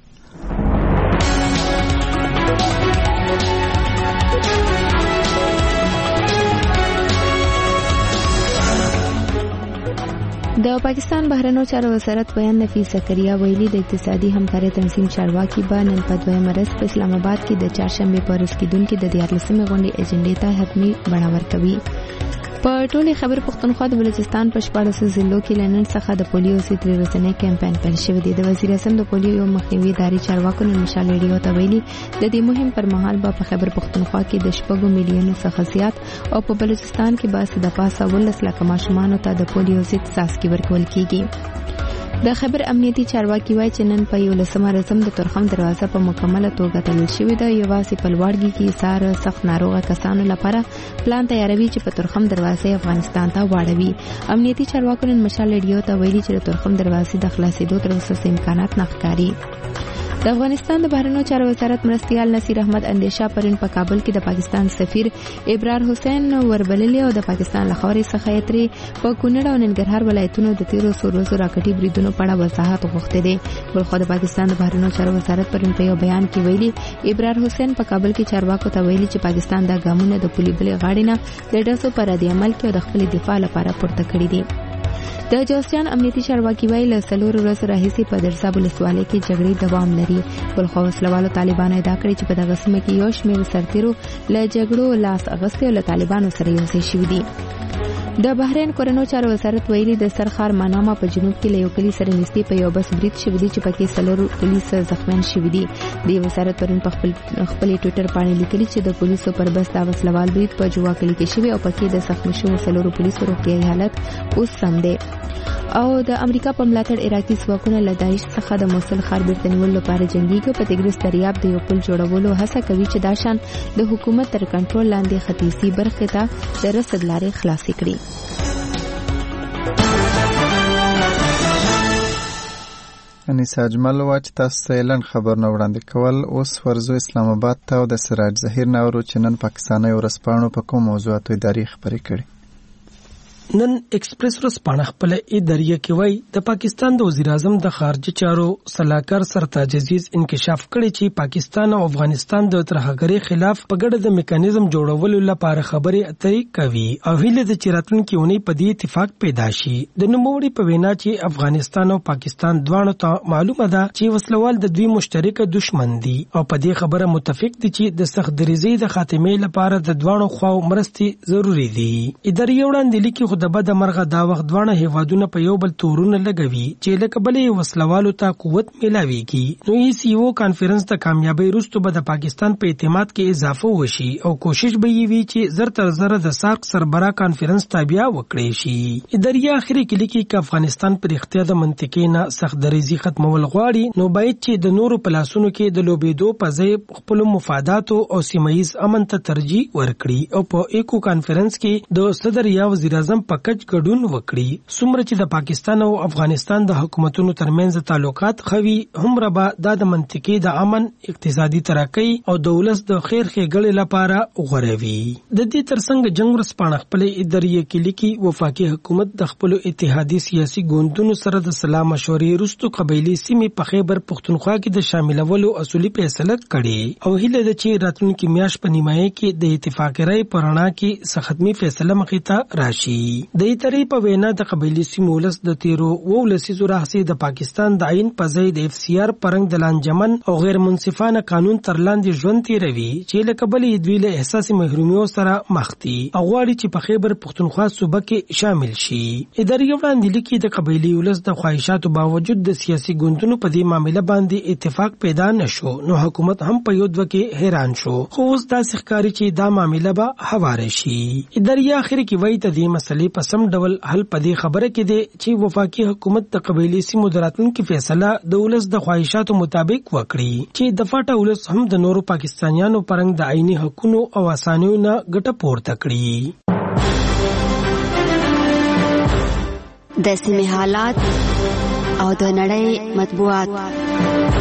د پاکستان بهرنیو چارو وزارت بیان نفیس زکریا ویلي د اقتصادي همکارۍ تنظیم چارواکي به نن په 2 مارچ په اسلام آباد کې د چهارشنبه په ورځ کېدونکې د 14مې غونډې ایجنډې ته حتمي بڼه ورکوي. په ټولې خبر پښتونخوا د بلوچستان په 14 ضلعو کې لنن څخه د پولیو سیتري رسنۍ کمپاین پیل شوی دی. د وزیر اعظم د پولیو یو مخنیوي ادارې چارواکو نن مشال ریډیو ته ویلي د دې مهم پر مهال په خبر پښتونخوا کې د 6 میلیونو څخه زیات او په بلوچستان کې به د پاسه 19 لک ماشومان ته د پولیو ضد څاڅکي ورکول کیږي. د خبر امنیتي چارواکي وایي چې نن په 11 مارچ د تورخم دروازه په مکمله توګه تړل شوې ده. یوازې په لوړګي کې سار سخت ناروغه کسانو لپاره پلان تیاروي چې په تورخم دروازه افغانستان ته واړوي. امنیتي چارواکو نن مشال ریډیو ته ویلي چې د تورخم دروازې د خلاصېدو تر اوسه امکانات نه ښکاري. د افغانستان د بهرنیو چارو وزارت مرستیال نصیر احمد اندیشه پرون په کابل کې د پاکستان سفیر ابرار حسین وربللی او د پاکستان لخوا څخه یې په کونړ او ننګرهار ولایتونو د 13 ورځو راکټي بریدونو په اړه وضاحت غوښتي دي. بلخو د پاکستان د بهرنیو چارو وزارت پرون په یو بیان کې ویلي ابرار حسین په کابل کې چارواکو ته ویلي چې پاکستان د ګامونو د پولي بلې غاړې نه د ډزو پر رد عمل کې او د خپل دفاع لپاره پورته کړی دي. د جوسیان امنیتي چارواکي ویلي له 4 ورځې راهیسې په درسا ولسوالۍ کې جګړې دوام لري. بلخو وسلوالو طالبانو ادعا کړې چې په دغه سیمه کې یو شمېر سرتیرو له جګړو لاس اخیستي او له طالبانو سره یوځای شوي دي. د بحرین کورنو چارو وزارت ویلي د سرخار منامه په جنوب کې له یو کلی سره نږدې په یو بس برید شوی دی چې پکې 4 پولیس زخمیان شوي دي. د وزارت پرون په خپل ټوئیټر باندې لیکلي چې د پولیسو پر بس د وسلوال برید په جوا کلی کې شوی او پکې د زخمی شوو 4 پولیسو روغتیايي حالت اوس سم دی. او د امریکا په ملاتړ عراقي ځواکونه له داعش څخه د موصل ښار بیرته نیولو لپاره جنګیږي. په تګریس دریاب د یو پل جوړولو هڅه کوي چې دا شان د حکومت تر کنټرول لاندې ختیځي برخې ته د رسد لارې خلاصې کړي. انیس اجمل وا چې تاسو ته اعلان خبرونه وړاندې کول. اوس ورزو اسلام آباد ته او د سراج ظهیر ناورو چې نن پاکستاني ورسپانو په کوم موضوعاتو اداري خبرې کړي. نن ایکسپریس ورځپاڼه خپل اداریه کې وایي د پاکستان د وزیر اعظم د خارجه چارو سلاکار سرتاج عزیز انکشاف کړی چې پاکستان او افغانستان د ترهګرۍ خلاف په ګډه د میکانیزم جوړولو لپاره خبرې اترې کوي او هیله د چیراتونکو ونی په دې اتفاق پیدا شي. د نوموړي په وینا چې افغانستان او پاکستان دواړو ته معلومه ده چې وسلوال د دوی مشترکه دشمن دي او په دې خبره متفق دي چې د سخت دریزۍ د خاتمې لپاره د دواړو خواو مرستې ضروری دي. اداریه وړاندې لیکي د بد مرغه دا وخت دواړه هیوادونه په یو بل تورونه لګوي چې لکه بلې وسلوالو ته قوت ملاويږي. نو ای سی او کانفرنس د کامیابی وروسته به د پاکستان په اعتماد کې اضافه وشي او کوشش به وي چې زر تر زر د سارک سربرا کانفرنس تابع وکړي شي. اداریه اخري کې لیکي چې افغانستان پر اختیار د منطقې نه سخت دریزي ختمول غواړي نو باید چې د نورو پلاسونو کې د لوبېدو په ځای خپل مفادات او سیمایي امن ته ترجیح ورکړي او په ایکو کانفرنس کې د صدر یا وزیر اعظم پکج ګډون وکړي. څومره چې د پاکستان او افغانستان د حکومتونو ترمنځ تعلقات خوي همره به د منطقې د امن اقتصادي ترقۍ او دولت د خیر ښېګړې لپاره غوړوي. د دې ترڅنګ جنگ ورځپاڼه خپل اداریه کې لیکي وفاقي حکومت د خپل اتحادي سیاسي ګوندونو سره د سلا مشورې وروسته قبایلی سیمې په خیبر پښتونخوا کې د شاملولو اصولي فیصله کړې او هیله ده چې راتلونکي میاشت په نیمایي کې د اتفاق رائے پرانا کې ختمي فیصله مخې ته راشي. د ایترې په وینا د قبایلی سیمو ولس د تیرو 19 راهیسې د پاکستان د عین په ځای د FCR پرنګ د لانجمن او غیر منصفانه قانون تر لاندې ژوند تیروي چې له قبلې دوی له احساس محرومیت سره مخ دي او غواړي چې په خیبر پختونخوا صوبه کې شامل شي. ادارې وړاندې لیکي د قبایلی ولس د خواهشاتو باوجود د سیاسي ګوندونو په دې معاملې باندې اتفاق پیدا نشو نو حکومت هم په یو دوه کې حیران شو خو اوس داسې ښکاري چې دا معامله به هواره شي. ادارې اخر کې وایي ته دې مسلې په سم ډول حل په دې خبره کې دی چې وفاقي حکومت د قبایلی سیمو د راتلونکي فیصله د ولس د خواهشاتو مطابق وکړي چې د فاټا ولس هم د نورو پاکستانیانو پرنګ د عیني حقونو او اسانیو نه ګټه پورته کړي. د سیمې حالات او د نړۍ مطبوعات.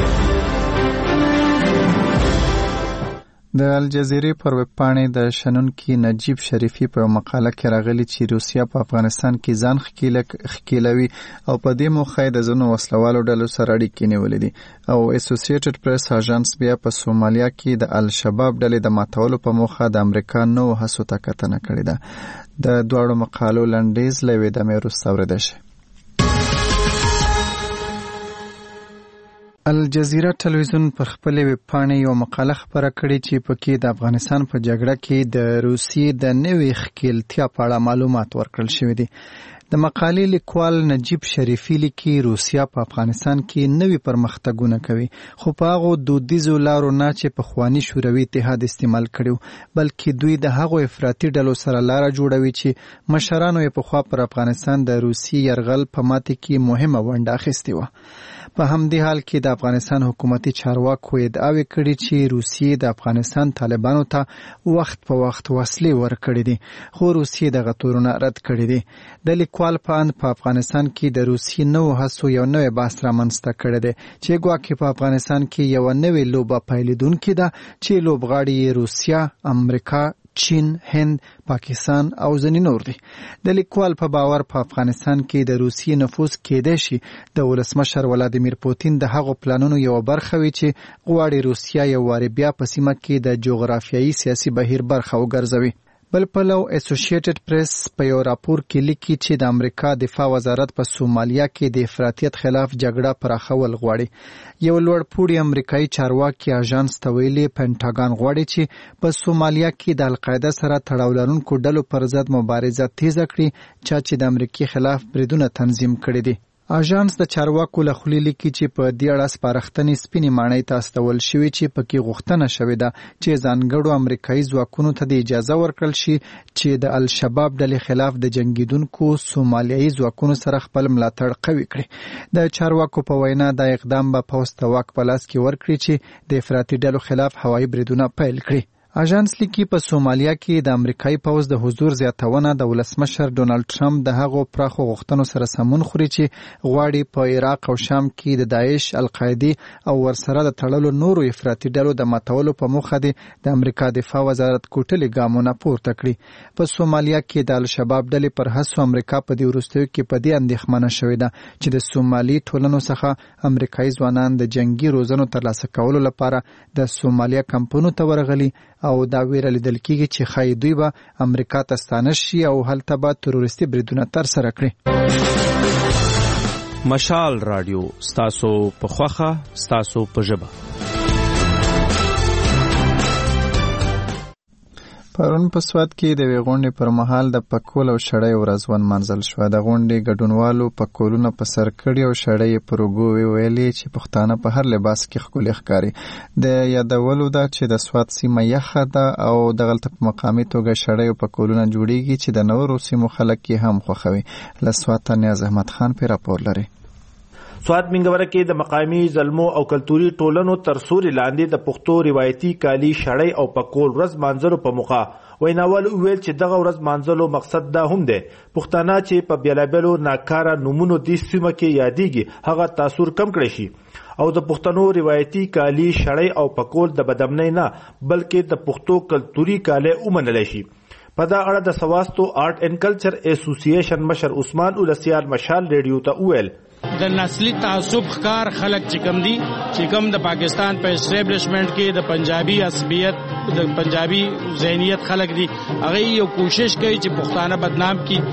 د الجزیرې پر ویب پاڼې د شنونکي نجیب شریفي په مقاله کې راغلي چې روسیا په افغانستان کې ځان ښکیلوي او په دې موخه د ځینو وسلوالو ډلو سره اړیکې نیولې دي او اسوسییټډ پریس اژانس بیا په سومالیا کې د الشباب ډلې د ماتولو په موخه د امریکا نو هڅو ته کتنه کړې ده. د دواړو مقالو لنډیز له ویډیو وروسته اورېدل شي. الجزیره ټلویزیون پر خپل ویب پاڼې یو مقاله خبره کړې چې پکې د افغانستان په جګړه کې د روسیې د نوې ښکیلتیا په اړه معلومات ورکړل شوي دي. د مقالې لیکوال نجیب شریفي لیکي روسیا په افغانستان کې نوې پرمختګونه کوي خو په هغو دودیزو لارو نه چې پخواني شوروي اتحاد استعمال کړي بلکې دوی د هغو افراطي ډلو سره لاره جوړوي چې مشرانو یې پخوا پر افغانستان د روسي یرغل په ماتې کې مهمه ونډه اخیستې وه. په همدې حال کې د افغانستان حکومتي چارواکو ادعاوې کړي چې روسیې د افغانستان طالبانو ته وخت په وخت وسلې ورکړي دي خو روسیې دغه تورونه رد کړي دي. د لیکوال په اند په افغانستان کې د روسیې نوو هڅو یو نوی بحث رامنځته کړی دی چې ګواکې په افغانستان کې یوه نوې لوبه پیلېدونکې ده چې لوبغاړي یې روسیه، امریکا، چین، هند، پاکستان او ځینې نور دي. د لیکوال په باور په افغانستان کې د روسیې نفوذ کېدای شي د ولسمشر ولادیمیر پوتین د هغو پلانونو یوه برخه وي چې غواړي روسیه یو وارې بیا په سیمه کې د جغرافیایي سیاسي بهیر برخه وګرځوي. بل پلو اسوسییټډ پریس په یو راپور کې لیکي چې د امریکا دفاع وزارت په سومالیا کې د افراطیت خلاف جګړه پراخول غواړي. یو لوړ پوړی امریکایي چارواکي اژانس ته ویلي پینټاګان غواړي چې په سومالیا کې د القاعده سره تړاو لرونکو ډلو پر ضد مبارزه تیزه کړي چې د امریکای خلاف بریدونه تنظیم کړي دي. اژانس د چارواکو له خولې لیکي چې په دې اړه سپارښتنې سپینې ماڼۍ ته استول شوې چې پکې غوښتنه شوې ده چې ځانګړو امریکایي ځواکونو ته د اجازه ورکړل شي چې د الشباب ډلې خلاف د جنګیدونکو سومالیایي ځواکونو سره خپل ملاتړ قوي کړي. د چارواکو په وینا دا اقدام به پوځ ته واک په لاس کې ورکړي چې د افراطي ډلو خلاف هوایي بریدونه پیل کړي. اژانس لیکي په سومالیا کې د امریکایي پوځ د حضور زیاتونه د ولسمشر ډونالد ټرمپ د هغو پراخو غوښتنو سره سمون خوري چې غواړي په عراق او شام کې د داعش، القاعده او ورسره د تړلو نورو افراطي ډلو د ماتولو په موخه د امریکا دفاع وزارت کوټلې ګامونه پورته کړي. په سومالیا کې د الشباب ډلې پر هڅو امریکا په دې وروستیو کې په دې اندېښمنه شوې ده چې د سومالي ټولنو څخه امریکایي ځوانان د جنگي روزنو ترلاسه کولو لپاره د سومالیا کمپونو ته ورغلي او دا ویره لیدل کېږي چې ښایي دوی به امریکا ته ستانه شي او هلته به تروریستي بریدونه ترسره کړي. مشال رادیو ستاسو په خوښه ستاسو په ژبه. پرون په سوات کې د یوې غونډې پر مهال د پکول او شړۍ ورځ ونمانځل شوه. د غونډې ګډونوالو پکولونه په سر کړي او شړۍ پر اوږو ویلې چې پښتانه په هر لباس کې ښکلي ښکاري. د یادولو ده چې د سوات سیمه یخه ده او دغلته په مقامي توګه شړۍ او پکولونه جوړیږي چې د نورو سیمو خلک یې هم خوښوي. له سواته نیاز احمد خان پې راپور لري. سوات منګوره کې د مقامی زلمو او کلتوري ټولنو تر سوري لاندې د پښتو روایتي کالی شړۍ او پکول ورځ مانځلو په موخه ویناول ویل چې دغه ورځ مانځلو مقصد دا هم دی پښتانه چې په بیلابلو ناکاره نومونو د سیمه کې یادېږي هغه تاثیر کم کړی شي او د پښتنو روایتي کالی شړۍ او پکول د بدامنۍ نه بلکې د پښتو کلتوري کالی ومنل شي. په دا اړه د سواستو آرټ اینڈ کلچر اسوسییشن مشر عثمان اولسیال مشال ریډیو ته ویل د نسلی تعصب ښکار خلک چې کم دي چې کم د پاکستان په اسټابلیشمنت کې د پنجابي عصبیت د پنجابي ذهنیت خلک دي هغه یو کوشش کوي چې پښتانه بدنام کی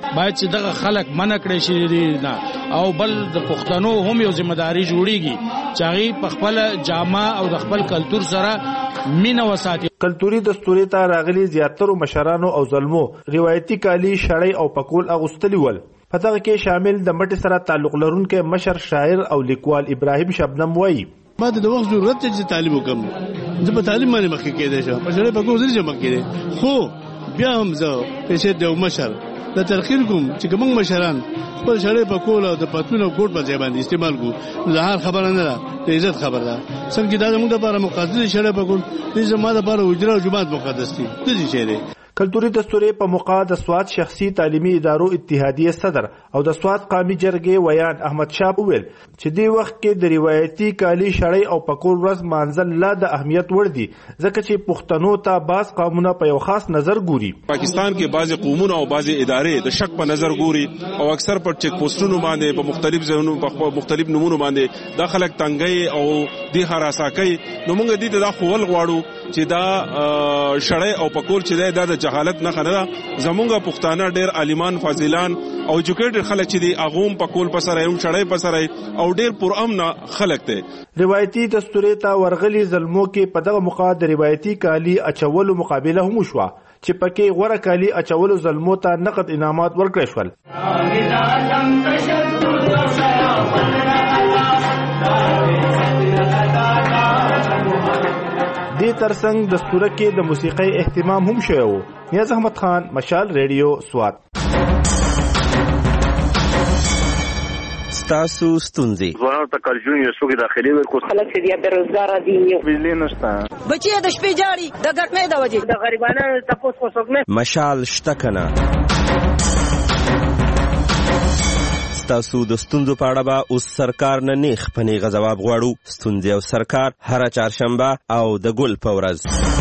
باید چې دغه خلک منع کړي شي نه، او بل د پښتنو هم یو ځمېداري جوړیږي چې هغه په خپل جامه او د خپل کلتور سره مینه وساتي. کلتوري دستوري ته راغلي زیاترو مشرانو او ظلمو روایتي کالي شړۍ او پکول اغوستلی ول. په دغه کې شامل د مټي سره تعلق لرونکي مشر شاعر او لیکوال ابراهیم شبنم وایي ما د وخت ضرورت چې تعلیم وکم، زه په تعلیم باندې مخکې کېدای شم، په شړۍ پکول ځل جمع کړي، خو بیا هم زه پېښې د مشر د تلقین کوم چې کوم مشران خپل شړۍ پکول او د پتلون او کوټ په ځای باندې استعمال کو، زه هر خبره نه ده، د عزت خبره ده. څنګه دا زموږ لپاره مقدس شړۍ پکول دې زما لپاره حجره او جماعت مقدس دي. د دې شی دی کلتوري دستوري په موقع د سواد شخصي تعلیمي ادارو اتحادیه صدر او د سواد قومي جرګې ویان احمد شاه وویل چې دی وخت کې د روایتي کالي شړۍ او پکول ورځ مانځل لا د اهمیت وړ دي، ځکه چې پښتنو ته بعض قومونه په یو خاص نظر ګوري. پاکستان کې بعض قومونه او بعض ادارې د شک په نظر ګوري او اکثر پر چیک پوسټونو باندې په مختلف ځایونو په مختلف نمونه باندې د خلک تنګي او د هراسا کوي. نو موږ دې ته خپل غواړو چې دا شړۍ او پکول چې دا د جهالت نه خنه زمونږه پښتانه ډېر عالمان فاضلان او ایجوکیټډ خلک چې دی اغوم پکول پسره هم شړۍ پسره او ډېر پرامن خلک ته. روایتي دستوري ته ورغلي ظلمو کې په دغه موقع د روایتي کالي اچولو مقابله هم شوه چې پکې غوړه کالي اچولو ظلمو ته نقد انعامات ورکړل شول. دې ترڅنګ د دستور کې د موسیقۍ اهتمام هم شوی و. نیاز احمد خان، مشال ریډیو، سوات. ستاسو ستونزې ځوانانو ته کارجون یو څوک داخلي ورکو، خلک چې بیا بیروزګار دي، بجلی نشته، بچي د شپې جاړي د ګټنې د وجې د غریبانو تاسو کو څوک نه. مشال شته کنه. ستاسو د ستونزو په اړه به اوس سرکار نه نیغ په نیغه ځواب غواړو. ستونزې او سرکار هره چهارشنبه او د ګل په ورځ.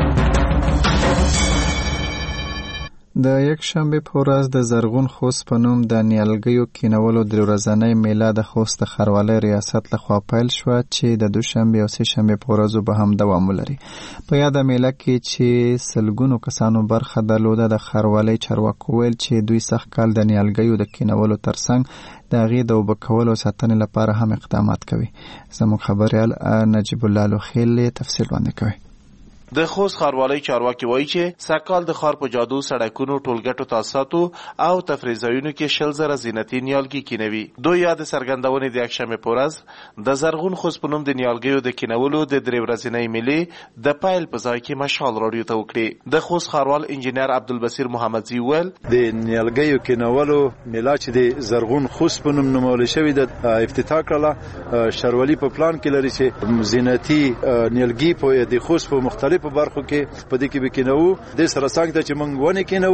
د یک شنبه په ورځ د زرغون خوست په نوم د نیالګیو کینولو د ورځنۍ میله د خوست ښاروالۍ ریاست لخوا پیل شوه چې د دوشنبه او سه شنبه په ورځو به هم دوام ولري. په یاده میله کې چې سلګونو کسانو برخه درلوده، د ښاروالۍ چارواکو ویل چې دوی سخت کال د نیالګیو د کینولو ترڅنګ د هغې د اوبه کولو او ساتنې لپاره هم اقدامات کوي. زموږ خبریال نجیب الله لوخیل تفصیل وړاندې کوي. د خوست ښاروالۍ چارواکي وایي چې سږکال د ښار په جادو سړکونو، ټولګټو، تاسیساتو او تفریح ځایونو کې 100,000 زینتي نیالګي کینوي. دوی یاد څرګندونې د یکشنبې په ورځ د زرغون خوست په نوم د نیالګیو د کینولو د 3 ورځنۍ میلې د پیل په ځای کې مشال راډیو ته وکړي. د خوست ښاروال انجینر عبدالبصیر محمدزي ویل د نیالګیو کینولو میله چې د زرغون خوست په نوم نومول شوی د افتتاح کړه، ښاروالي په پلان کې لري چې زینتي نیالګي په د خوست په مختلف په برخو کې په دې کې وکینو. د سره څنګه چې موږ ونه کینو،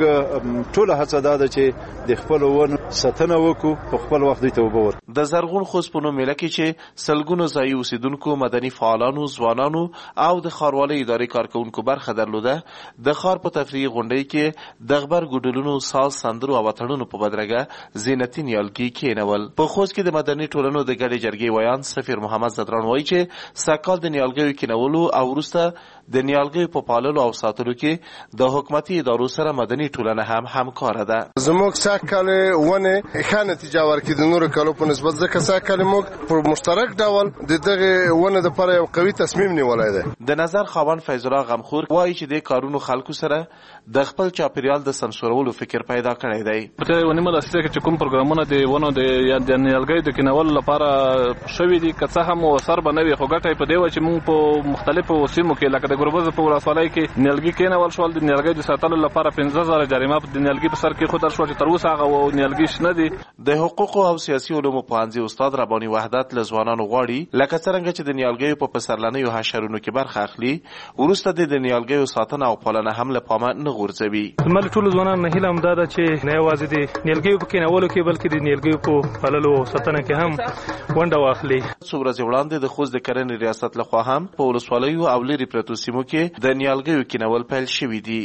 موږ ټول هڅه ده چې د خپل ونو ساتنه وکړو، په خپل وخت ته وبور. د زرغون خوست په نوم میله کې چې سلګونو ځایي اوسیدونکو، مدني فعالانو، ځوانانو او د ښاروالۍ ادارې کارکونکو برخه درلوده. د ښار په تفریحي غونډۍ کې د غبر ګډلونو، ساز، سندرو او اتڼونو په بدرګه زینتي نیالګي کینول. په خوست کې د مدني ټولنو د ګډې جرګې ویان سفیر محمد زدران وایي چې سږکال د نیالګیو کینولو او وروسته د نیالګیو په پاللو او ساتلو کې د حکومتي ادارو سره مدني ټولنه هم همکاره ده. زموږ سږکال ونه ښه نتیجه ورکړي د نورو کالو په نسبت، ځکه سږکال موږ په مشترک ډول د دغه ونه لپاره یو قوي تصمیم نیولی دی. د نظر خاوند فیض الله غمخور وایي چې د کارونو خلکو سره د خپل چاپیریال د سنسورولو فکر پیدا کړی دی. په ونیمه داسې کې کوم پروګرامونه د ونو د نیالګیو د کینولو لپاره شوي دي، که څه هم اثر به نه وي، خو ګټه یې په دې وه چې موږ په مختلفو سیمو کې لکه د ګربز په ولسوالۍ کې نیالګي کینول شول. د نیالګیو د ساتلو لپاره 15,000 جریمه د نیالګي په سر کې خودل شو چې تر اوسه هغه نیالګي شنه دي. د حقوقو او سیاسي علومو پوهنځي استاد رباني وحدت له ځوانانو غواړي لکه څرنګه چې د نیالګیو په پسرلنیو حشرونو کې برخه اخلي، وروسته د نیالګیو ساتنه او پالنه هم له پامه نه غورځوي. زموږ ټول ځوانان نه هیله همدا ده چې نه یوازې د نیالګیو په کینولو کې بلکې د نیالګیو په پاللو او ساتنه کې هم ونډه واخلي. څو ورځې وړاندې د خوست د کرنې ریاست لخوا هم په ولسوالیو او لرې پرتو سیمو کې د نیالګیو کینول پیل شوي دي.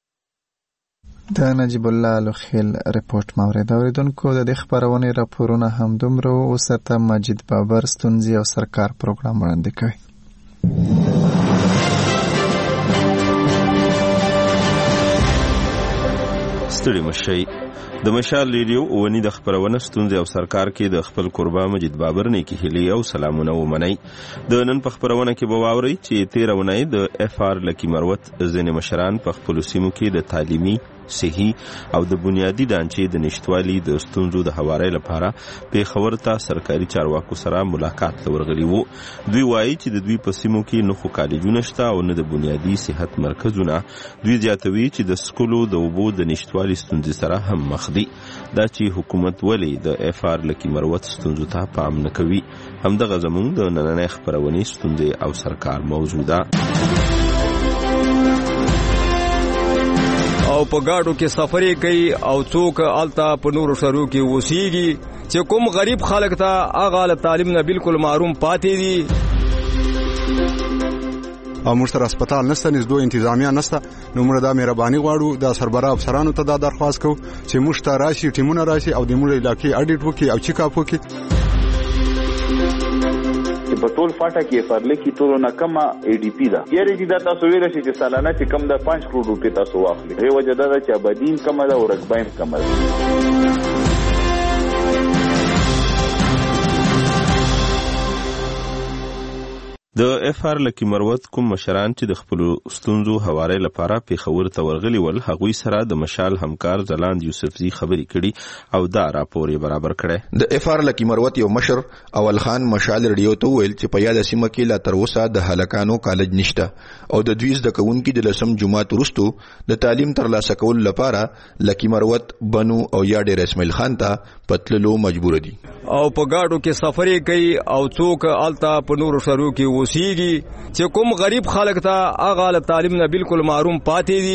د نجیب الله لوخیل رپورټ مورید اوریدونکو د دې خبرونې راپورونه هم دومره اوس ته مجید بابر ستونزې او سرکار پروګرام وړاندې کوي. ستړي مشئ، د مشال ریډیو ونی د خبرونه ستونزې او سرکار کې د خپل قربا مجید بابر نه کې هلي او سلامونه ومني. د نن په خبرونه کې به واوري چې 13 ونی د اف آر لکی مروت ځینې مشران په خپل سیمو کې د تعلیمي صحي او د بنیادی ډانچې د نشټوالي د ستونزو د هواري لپاره په خبر ته سرکاري چارواکو سره ملاقات لورغلي وو. دوی وایي چې د دوی په سیمو کې نه خو کالجونه شته او نه د بنیادی صحت مرکزونه. دوی زیاتوي چې د سکولو د اوبو د نشټوالي ستونزې سره هم مخ دي. دا چې حکومت ولی د اف آر لکی مروت ستونزو ته پام نه کوي. همدغه زموږ د نننۍ خبرونې ستونزې او سرکار موضوع ده. او په گاډو کې سفرې کوي او څوک التا په نورو شهرو کې اوسېږي چې کوم غریب خلک ته هغه له تعلیم نه بالکل محروم پاتې دي. او موږ سره هسپتال نشته، نږدې انتظامیه نشته. نو موږ دا مهرباني غواړو د سربراہ افسرانو ته دا درخواست کوو چې موږ ته راشي، ټیمونه راشي او د موږ علاقې اډیټ وکړي او چیک اپ وکړي. په ټول فاټا کې فرلې کې ټول نه کم ای ډی پی دا یاري چې دا تاسو ویل شي چې سالانه چې کم دا 5 کروڑ روپے تاسو واخلي. هي وجه دا چې آبادین کم دا او رقبایم کم ده. د اف آر لکی مروت کوم مشران چې د خپل ستونزو حواله لپاره په خبر ته ورغلي ول هغوی سره د مشال همکار زلاند یوسفزی خبري کړي او دا راپور یې برابر کړي. د اف آر لکی مروت یو مشر اول خان مشال ریډیو ته ویل چې په یاد سیمه کې لا تر اوسه د هلکانو کالج نشته او د دوی د کوونکو د لسم جمعات وروسته د تعلیم ترلاسه کول لپاره لکی مروت بنو او یا ډیر اسماعیل خان ته پتللو مجبور دي. او په گاډو کې سفرې کوي او څوک التا په نورو شهرو کې اوسېږي چې کوم غریب خلک ته هغه له تعلیم نه بالکل محروم پاتې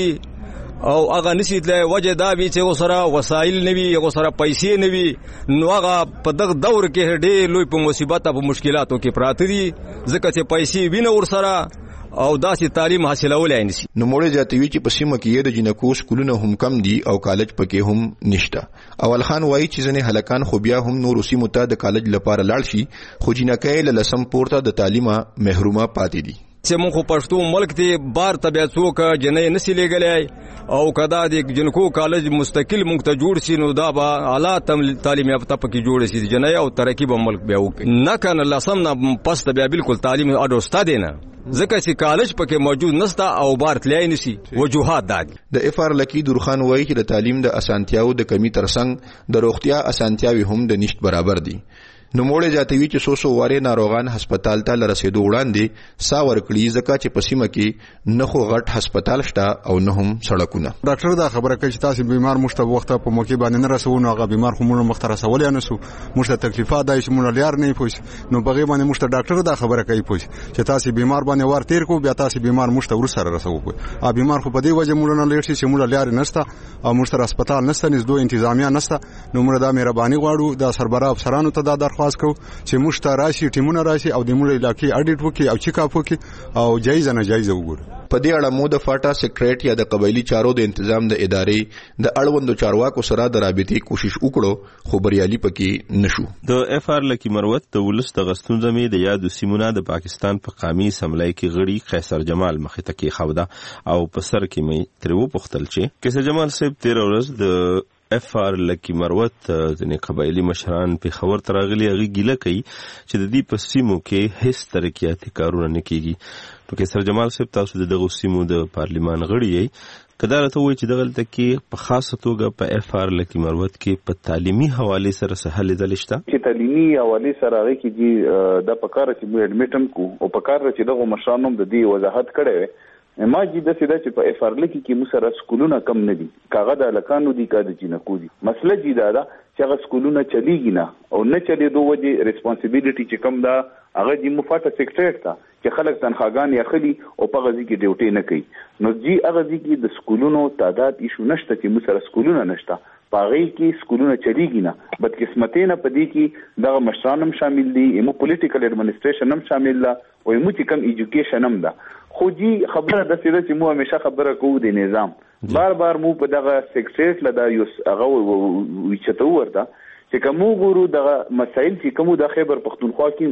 دي او هغه نشي تلای. وجه دا وی چې وسره وسایل نه وي، وسره پیسې نه وي، نو هغه په دغه دور کې ډېر لوی په مصیبت او مشکلاتو کې پراته دي ځکه چې پیسې وینه ورسره او داسې تعلیم حاصلولای نشي. نو موږ جاتوي چې په سیمه کې د جنکو سکولونه هم کم دي او کالج پکې هم نشته. اول خان وایي چې ځنې هلکان خو بیا هم نور سیمو ته د کالج لپاره لاړ شي خو جنکۍ له لسم پورته د تعلیمه محرومه پاتې دي. چې مونږ پښتو ملک ته بار ته بیا څوک جنې نسی لګلای او کدا د جنکو کالج مستقل مونږ ته جوړ شي نو دا به اعلی تعلیم یافته پکې جوړ شي جنې او ترقی به ملک بیا نه کنه لسم نه پس ته بیا بالکل تعلیم اډوستا دی نه ځکه چې کالج پکې موجود نسته او بار تلای نشي. وجوهات دادي د اف آر لکی درخان وایي چې د تعلیم د اسانتیاو د کمی ترڅنګ د روغتیا اسانتیاوي هم د نشټ برابر دي. نو موړې جاتوي چې سو واره ناروغان هسپتال ته لرسېدو وړاندې سا ورکړي ځکه چې په سیمه کې نه خو غټ هسپتال شته او نه هم سړکونه. ډاکټر دا خبره کوي چې تاسو بیمار مشته وخت په موقع باندې نه رسو نو هغه بیمار خو موږ مخ ته رسول یا نسو مشته تکلیفات دای چې موږ لار نه پوښ نو بغیر باندې مشته ډاکټر دا خبره کوي پوښ چې تاسو بیمار باندې ور تیر کو بیا تاسو بیمار مشته ور سره رسو کو ا بیمار خو په دې وجه موږ نه لېټ شي چې موږ لار نشته او مشته هسپتال نشته نږدې انتظامیه نشته. نو موږ دا مهرباني غواړو د سربراہ افسرانو ته دا درخواست کوو چې موږ ته راشي، ټیمونه راشي او د موږ علاقې اډیټ وکړي او چیک اپ وکړي او جایزه نه جایزه وګوري. په دې اړه مو د فاټا سیکریټ یا د قبایلی چارو د تنظیم د ادارې د اړوندو چارواکو سره د رابطې کوشش وکړو خو بریالي پکې نشو. د اف آر لکی مروت د ولس د غستون زمې د یادو سیمونه د پاکستان په قومي اسمبلی کې غړي قیصر جمال مخې ته کې خوده او په سر کې مې ترو پختل چې قیصر جمال صاحب 13 ورځ د اف آر لکی مروت د قبایلی مشران په خبر تراغلی غي ګیله کوي چې د دې په سیمو کې هیڅ ترقیاتي کارونه نه کیږي. نو قیصر جمال صاحب تاسو د دغه سیمو د پارلیمان غړي یې کدا راته وایي چې دغه کې په خاصه توګه په اف آر لکی مروت کې په تعلیمي حواله سره سهل دلشته چې تعلیمي حواله سره هغه کې د پکاره چې موږ اډمیټم کو او پکاره چې دغه مشرانو د دې وضاحت کړي ما جی د سیده چې په اف آر لکی کې موږ سره سکولونه کم نه دي کاغه د لکانو دي کا د جنکو دي. مسله جی دا چې هغه سکولونه چلیږي نه او نه چلی دوه وجه ریسپانسیبিলিټي چې کم دا هغه د مفاټه سیکریټریټ ته چې خلک تنخواګان یا خلی او په غزي کې ډیوټي نه کوي. نو جی هغه کې د سکولونو تعداد ایشو نشته چې موږ سره سکولونه نشته پاغي کې سکولونه چلیږي نه بدقسمتۍ نه پدې کې دغه مشرانم شامل دي ایمو پولیټیکل ایڈمنسټریشن هم شامل ده او ایمو چې کم ایجوکیشن هم ده. خو جی خبره د سیده چې مو همیشه خبره کوو د نظام بار مو په دغه سیکریټریټ لدا یو هغه وچته ورته چې کوم ګورو دغه مسایل چې کوم د خیبر پختونخوا کې مو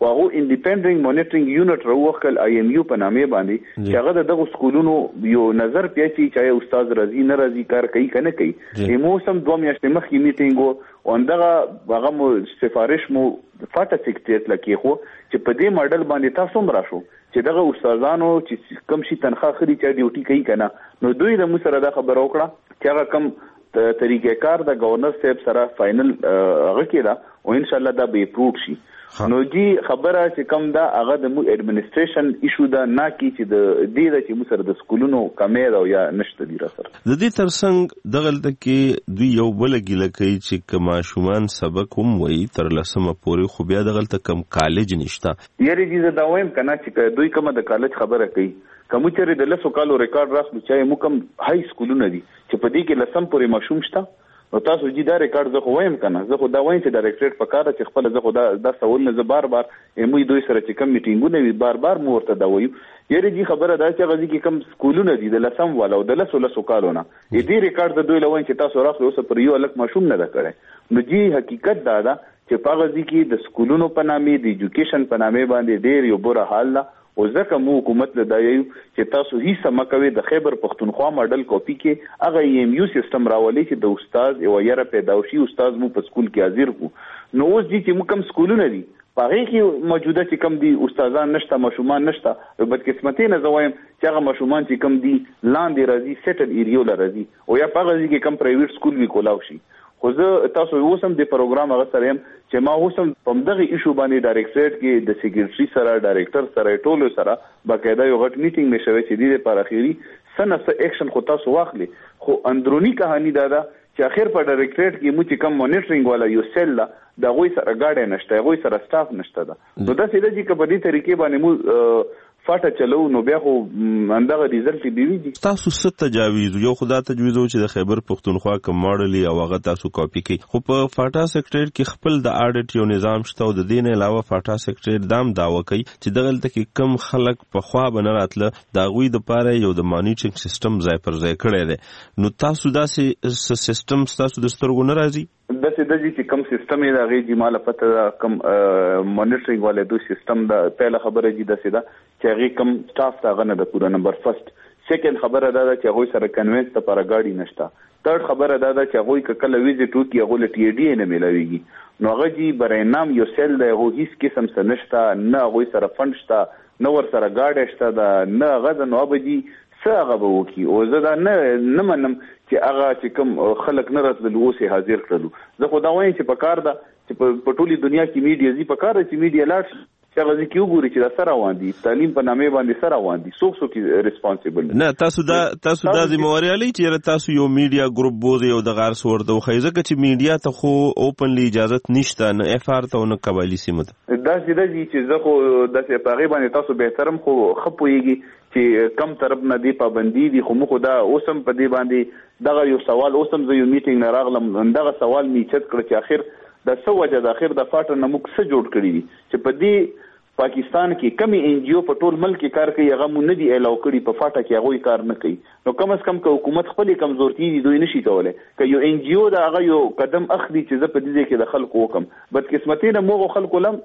واغه انډیپندنت مانیټرینګ یونټ راوخل IMU په نامه باندې چې هغه دغه سکولونو یو نظر پیاچی چې استاد راضي نه راضي کار کوي کنه کوي مو سم 2 میاشتې مخکې میټینګ او هغه مو سفارش مو فاټا سیکریټریټ لکه خو چې په دې ماډل باندې تاسو هم راشو چې دغه استادانو چې کم شي تنخواه خري چې ډیوټي کوي کنه نو دوی د مو سره دا خبر وکړه چې هغه کم طریقې کار د گورنر صاحب سره فائنل هغه کېدا او ان شاء الله دا به اپروቭ شي نو جی خبره چې کم دا هغه د مو اډمنسټریشن ایشو دا نه کی چې د دې د چې مو سره د سکولونو کمې او یا نشته دی را سره د دې ترڅنګ دغلته کې دوی یو بل ګیله کوي چې کما شومان سبق هم وایي تر لسمه پورې خو بیا دغلته کم کالج نشته یاري دې دا وایم کنه چې دوی کومه د کالج خبره کوي کوم چې د لسو کالو ریکارډ راسلو چې مو کم های سکولونه دي چې په دې کې لسم پورې ماشوم شته نو تاسو جی دا ریکارډ زه خو وایم کنه زه خو دا وایم چې ډایرکټریټ په کار چې خپل زه خو دا سوال نه زه بار موږ دوی سره چې کم میټینګونه وي بار مو ورته دا وایو یاري جی خبره دا چې غزي کې کم سکولونه دي د لسم والا او د لسو کالونه دې ریکارډ د دوی لوي چې تاسو راخلو اوس پر یو الک ماشوم نه دا کړي نو جی حقیقت دا چې په غزي کې د سکولونو په نامه د ایجوکیشن په نامه باندې ډېر یو بره حال ده او ځکه مو حکومت له دایو چې تاسو هیڅ مکوي د خیبر پختونخوا ماډل کاپی کې هغه EMU سیستم راولي چې د استاد یو یاره پیداوشي استاد مو په سکول کې حاضر کو نو اوس دي چې مو کم سکولونه دي پاره کې موجوده چې کم دي استادان نشته ماشومان نشته بد قسمتي نه زوایم چې هغه ماشومان چې کم دي لاندې راځي سیټل ایریو لراځي او یا پاره کې کم پرایویټ سکول وی کولاو شي خو زه تاسو اوسم د پروګرام هغه سره يم چې ما اوسم په دغه ایشو باندې ډایرکټریټ کې د سیکریټري سره ډایرکټر سره ټولو سره باقاعده یو غټ میټینګ مشوي چې د لپاره اخیری سنه اکشن خو تاسو واخلي خو اندرونی کہانی دا چې اخر په ډایرکټریټ کې مو چې کم مانیټرینګ والا یو سیل دا غوي سره گاډي نشته غوي سره سټاف نشته دا نو دا سیده چې په دې طریقې باندې مو فاټه چلو نو بیا خو اندغه ریزلټ دی ویږي تاسو ست تجاویز یو خدا تجویز چې د خیبر پختونخوا کوم ماډل او هغه تاسو کاپی کړئ خو په فاټا سیکریټریټ کې خپل د اډیټ یو نظام شته او د دین علاوه فاټا سیکریټریټ دام داوا کوي چې دغلته کې کم خلک په خوا بنراتله دا غوي د پاره یو د مانیټرینګ سیستم ځای پر ځای کړی دی نو تاسو داسې سیستم تاسو د سترګو نه راځي داسې د چې کم سیستم یې د غي جماله پته کم مانیټرینګ والے دوی سیستم دا پهله خبره جی داسې دا چې هغه کم سټاف تا غنه د پورا نمبر فرست سیکنډ خبره دا چې هغه سره کنوینس ته پر گاډي نشتا تھرد خبره دا چې هغه کله ویزټ وکي هغه ل TAD نه ملويږي نو هغه جی برینام یو سیل د هغه هیڅ قسم څه نشتا نه هغه سره فند شتا نو ور سره گاډي شتا دا نه غزه نو ابدي څنګه به وکي او زه دا نه منم چې هغه چې کوم خلک نه راتلل اوسه حاضر کړلو زه خو دا وایم چې په کار ده چې په ټولي دنیا کې میډیا زی په کار چې میډیا لاټ چې هغه ځکه وګوري چې دا سره وان دي تعلیم په نامه باندې سره وان دي څوک ریسپانسیبل نه تاسو دا ذمہواری لري چې تاسو یو میډیا ګروپ بوزي او د غار سورته خو ځکه چې میډیا ته خو اوپنلی اجازه نشته نه FR ته نه قبالي سیمه دا چې زه خو د پاغي باندې تاسو به احترام خو خپويږي چې کم طرف نه دی پابندي دي خو مخ دا اوسم په دې باندې دغه یو سوال اوسم زه یو میټینګ نه راغلم دغه سوال می چت کړ چې اخر د څه وجه د اخر د فاټر نموک څه جوړ کړی دي چې په دې پاکستان کې کمی NGO په ټول ملک کې کار کوي هغه مونږ نه دی الاو کړی په فاټه کې هغه کار نه کوي نو کم از کم که حکومت خپل کمزورتي دي دوی نشي کولای که یو NGO دا هغه یو قدم اخلي چې زه په دې کې د خلکو وکم بد قسمتي نه موږ خلکو لم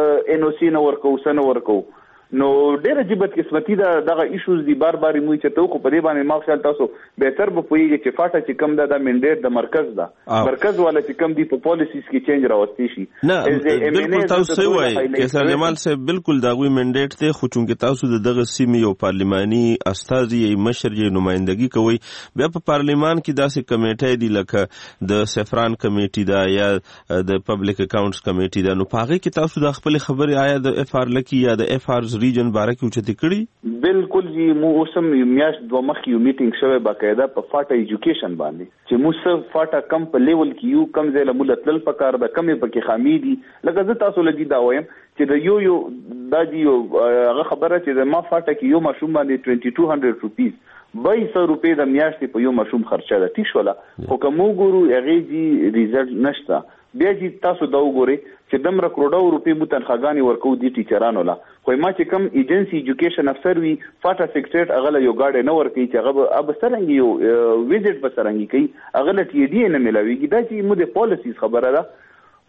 NOC نه ورکو سن ورکو نو ډېر عجیب قسمتي دا دغه ایشوز دي بار مو چې ته خو په دې باندې ما خیال تاسو بهتر به پوهیږئ چې فاټه چې کم دا منډیټ د مرکز ده مرکز والا چې کم دي په پالیسیز کې چینج راوستي شي نه بالکل تاسو صحیح وایي کیسر جمال صاحب بالکل دا غوي منډیټ ته خو چونګې تاسو دغه سیمې یو پارلماني استازي مشر یې نمائندګي کوي بیا په پارلمان کې داسې کمیټې دي لکه د سفران کمیټي دا یا د پبلک اکاونټس کمیټي دا نو پاغه کې تاسو د خپل خبرې آیا د FR لکی یا د FR ریجن باره کې اوچتې کړي بالکل جی مو اوسم میاش دوه مخ یو میټینګ شوه باقاعده په فاټا ایجوکیشن باندې چې مو صرف فاټا کم په لیول کې یو کم ځای له ملتل پکار د کمې پکې خامي دي لکه زه تاسو لګي دا وایم چې د یو دا دی هغه خبره چې د ما فاټا کې یو ماشوم باندې 2200 روپیز 200 روپے د میاشتې په یو ماشوم خرچه ده ټیک شولا خو کوم ګورو هغه جی ریزلټ نشته بیا چې تاسو دا وګورئ چې دمره کروڑو روپے مو تنخواګانی ورکو دي ټیچرانو لا خو ما چې کم ایجنسی ایجوکیشن افسر وی فاټا سیکریټریټ هغه یو گاډي نه ورکي چې هغه اب سرنګ یو ویزټ به سرنګ کوي هغه ل TAD نه ملاويږي دا چې مو د پالیسیز خبره ده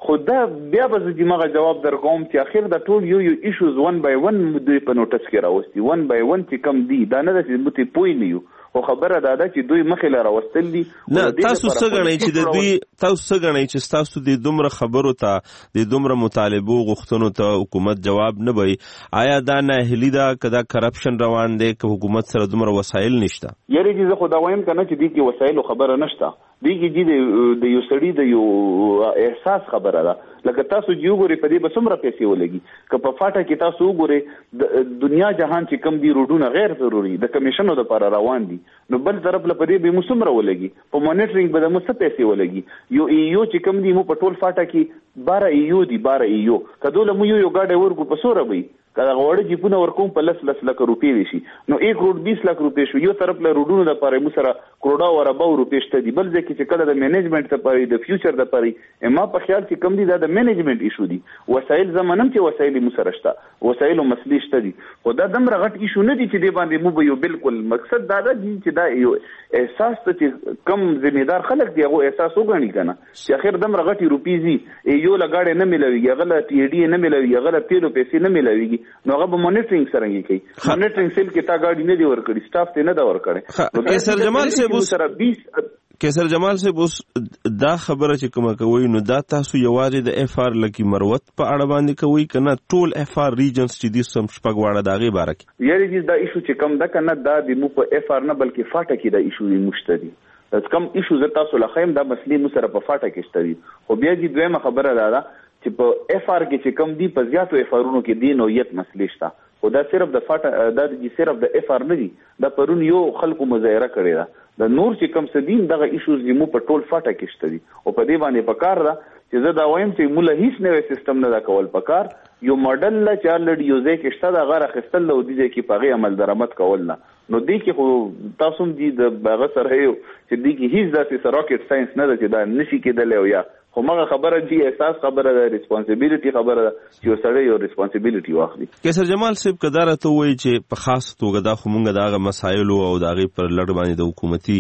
خو دا بیا به زه دماغه جواب در کوم چې اخر د ټول یو ایشوز ون بای ون دوی په نوټس کې راوستي ون بای ون چې کم دي دا نه ده چې موږ پوه نه یو خو خبره دا ده چې دوی مخې له راوستل دي. نه تاسو څه ګڼئ چې د دوی تاسو څه ګڼئ چې ستاسو د دومره خبرو ته د دومره مطالبو غوښتنو ته حکومت جواب نه وایي؟ آیا دا ناهیلي ده که دا کرپشن روان دی که حکومت سره دومره وسایل نشته؟ یاري چې زه خو دا وایم که نه چې دې کې وسایلو خبره نشته، دې کې د یو سړي د یو احساس خبره ده. لکه تاسو چې وګورئ په دې به څومره پیسې ولګي، که په فاټه کې تاسو وګورئ د دنیا جهان چې کم دي روډونه غیر ضروري د کمیشنو دپاره روان دي، نو بل طرف له په دې به مو څومره ولګي، په مانیټرینګ به د مو څه پیسې ولګي. یو ایو چې کم دي مو په ټول فاټه کې 12 ایو دي 12 ایو، که دوله مو یو ګاډی ورکو په څو روي که دغه وړه جیپونه ورکوم په 10 لک روپۍ دي شي، نو 1 کروڑ 20 لک روپۍ شو. یو طرف له روډونو دپاره مو سره کروڑا و اربا روپۍ شته دي، بل ځای کې چې کله د مینجمنټ دپاره د فیوچر دپاره ما په خیال چې کم دي دا د مینجمنټ ایشو دي. وسایل زمانم چې وسایل مو سره شته، وسایلو مسلې شته دي، خو دا دومره غټ ایشو نه دي چې دې باندې مو به یو بالکل مقصد دا ده چې دا یو احساس ته چې کم ذمہدار خلک دی هغه احساس وګڼي کنه چې اخر دومره غټي روپۍ زی یو لګاړې نه ملويږي، هغه لا ټي ډي نه ملويږي، هغه لا تیلو پیسې نه ملويږي، نو هغه به مانیټرینګ سره کوي. مانیټرینګ سیل کې تا ګاډي نه دی ورکړي، سټاف ته نه دا ورکړي. کیسر جمال صاحب سره 20 کیسر جمال صاحب اوس دا خبره چې کومه کوي نو دا تاسو یوازې د اف آر لکی مروت په اړه باندې کوي کنه ټول اف آر ریجنز چې دي سم شپږ واړه داغي باره کې؟ یاري دې دا ایشو چې کم ده کنه دا د مو په اف آر نه بلکې فاټه کې دا ایشو دی مشتري کم ایشو زه تاسو لخیم دا مسلې مو سره په فاټه کې شته دي. خو بیا دې دویمه خبره ده چې په اف آر کې چې کم دي په زیاتو اف آرونو کې دی نوعیت مسلې شته، خو دا صرف د فاټه دا د صرف د اف آر نه دي، دا پرون یو خلکو مظاهره کړې ده. د نور چې کم څه دي دغه ایشوز دي مو په ټول فاټه کې شته دي، او په دې باندې پکار ده چې زه دا وایم چې موږ هیڅ نوې سیستم نه دا کول پکار، یو ماډل لا چې الریډي یو ځای کې شته دا غره خستل او دې کې پغې عمل درآمد کول نه. نو دې کې خو تاسو هم دي د باغ سره یو چې دې کې هیڅ داسې راکټ ساينس نه ده چې دا نشي کېدلی، او یا خو مغه خبره دي احساس خبره ده، ریسپانسیبিলিټي خبره ده چې وسړی یو ریسپانسیبিলিټي واخلي. کیسر جمال صاحب کدار ته وایي چې په خاص توګه دا خو مونږ دغه مسایل او دغه پر لړ باندې د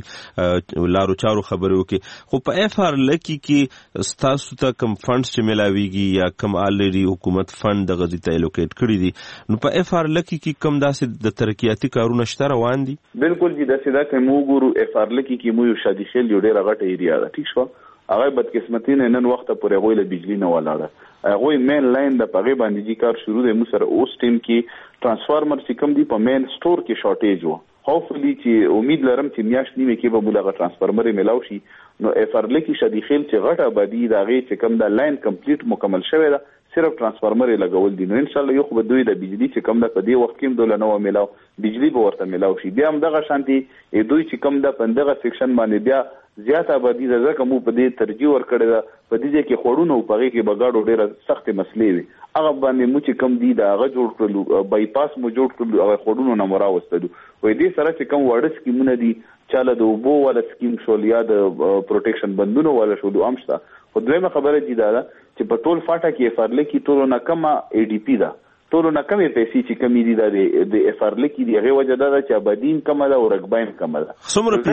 حکومتي لارو چارو خبرو کې، خو په اف آر لکی کې ستاسو ته کم فندز چې ملاويږي یا کم الریډي حکومت فند دغه ته الوکیټ کړی دي، نو په اف آر لکی کې کم داسې د ترقیاتي کارونه شته روان دي؟ بالکل جی داسې دا کوم ګورو اف آر لکی کې مو یو شادي خیل یو ډیره غټه ایریا ده، ٹھیک شو. هغه بدقسمتي نه نن وخت پورې غوي له بجلی نه ولاړه، هغه مین لاین د پغې باندې جی کار شروع دی. مو سره اوس ټیم کې ترانسفارمر چې کم دی په مین سٹور کې شارټیج وو، هوپفلی چې امید لرم چې میاشت نیمه کې به موږ ترانسفارمر ملاو شي. نو اف آر لکی شادي خیل چې غټه آبادی دا غي چې کم دا لاین کمپلیټ مکمل شوی ده، صرف ترانسفارمر لګول دي. نو ان شاء الله یو خو به دوی د بجلی چې کم ده په دې وخت کې دوله نو ملاو بجلی به ورته ملاو شي. بیا هم دغه شانتي دوی چې کم ده په دغه سیکشن باندې بیا زیات آبادی ده، ځکه مو په دې ترجیح ورکړی ده په دې کې خوړونه او پغې کې بغاړو ډېره سخت مسلې وي، هغه باندې مو چې کم دي دا هغه جوړ کړلو، بای پاس مو جوړ کړلو، هغه خوړونو نه مراوستلو. وې دې سره چې کم وړ سکیمونه دي چاله د اوبو ولا سکیم شول یا د پروټیکشن بندونو ولا شول امشته. خو دویمه خبره دي دا چې په ټول فاټه کې اف آر لکی ټولو نه کمه ای ډی پی ده، ټولو نه کمې پیسې چې کمی دي د اف آر لکی دی، هغه وجه دا چې آبادین کمه ده او رقبایم کمه ده. څومره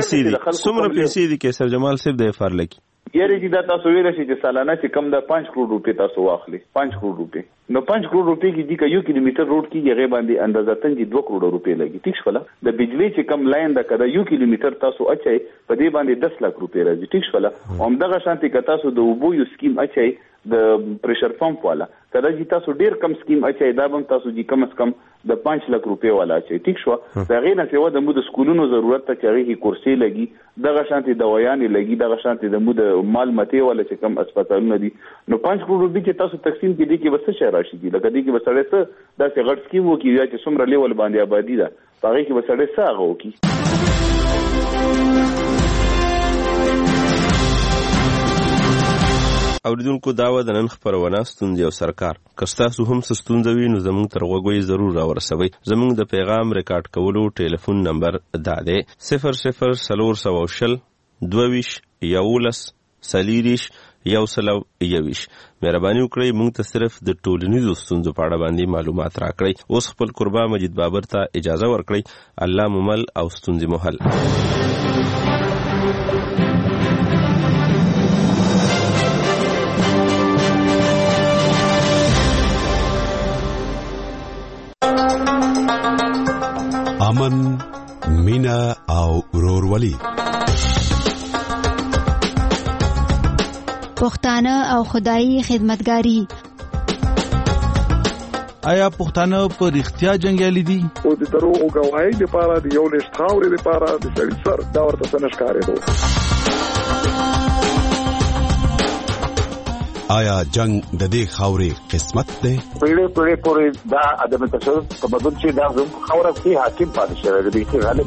پیسې دي کیسر جمال صاحب د اف آر لکی؟ یاره چې دا تاسو ویل شي چې سالانه چې کم ده 5 کروڑ روپۍ تاسو واخلي، 5 کروڑ روپۍ. نو 5 کروڑ روپۍ کې دي یو کیلومتر روډ کې هغه باندې اندازاتن دي 2 کروڑ روپۍ لګي، ٹھیک شولا. د بجلی چې کم لاین دا کده یو کیلومتر تاسو اچي په دې باندې 10 لک روپۍ راځي، ٹھیک شولا. هم دغه شانتي که تاسو د اوبو یو سکیم اچي د پریشر پمپ والا کله چې تاسو ډیر کم سکیم اچي دا هم تاسو جی کم از کم د 5 لک روپۍ والا اچي، ٹھیک شو. دا غیر نه سیوا د مو د سکولونو ضرورت ته چاري کې کورسي لګي، دغه شانتي دوايان لګي، دغه شانتي د مو د مال مته والا چې کم هسپتالونه دي. نو 5 کروڑ روپۍ چې تاسو تقسیم کې دي کې وسه شي راشي دي، لکه دي کې وسړې څه دا چې غټ سکیم وو کې یا چې څومره لیول باندې آبادی ده هغه کې وسړې څه هغه وکي. اوریدونکو دا و د نن خبرونه ستونزې او سرکار که ستاسو هم څه ستونزه وي نو زموږ تر غوږ ضرور راورسوئ. زموږ د پیغام ریکارډ کولو ټلیفون نمبر دا دی 00 22 11 40 121. مهرباني وکړئ موږ ته صرف د ټولنیزو ستونزو په اړه باندې معلومات راکړئ. اوس خپل قربا مجید بابر ته اجازه ورکړئ. الله ممل او ستونزې محل. امن، مینا او ورورولي. پښتانه او خدایي خدمتګاری. آیا پښتانه په رښتیا جنگیالي دي؟ او د دروغ گواهی لپاره د یو لښت خاورې لپاره د سړي سر دا ورته څه نشکارېدو. آیا جنگ د دې خاورې قسمت دی؟ پیړۍ پورې دا عدم تشدد تمدن چې دا زموږ خاوره کې حاکم پاتې شوی دی چې غالب.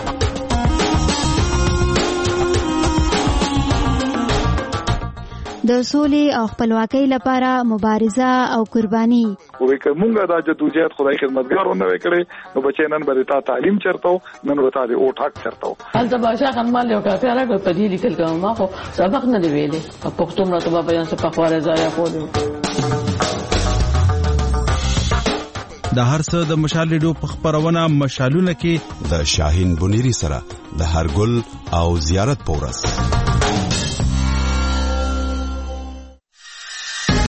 د سولې او خپلواکۍ لپاره مبارزه او قرباني. وې کومه دا جدوجہد خدای خدمتګارو نه وکړي نو بچي نن به تا تعلیم چرته نن به تا او ټاک چرته. هلته باشا خنمال یو کافي راغی په دې لیکل کوم ما خو سبق نه دی ویلې په پښتو مرته په بیان څه په خواره ځای خو دی. د هر څه د مشال ریډیو په خبرونه مشالونه کې د شاهین بنيري سره د هر ګل او زیارت پورس.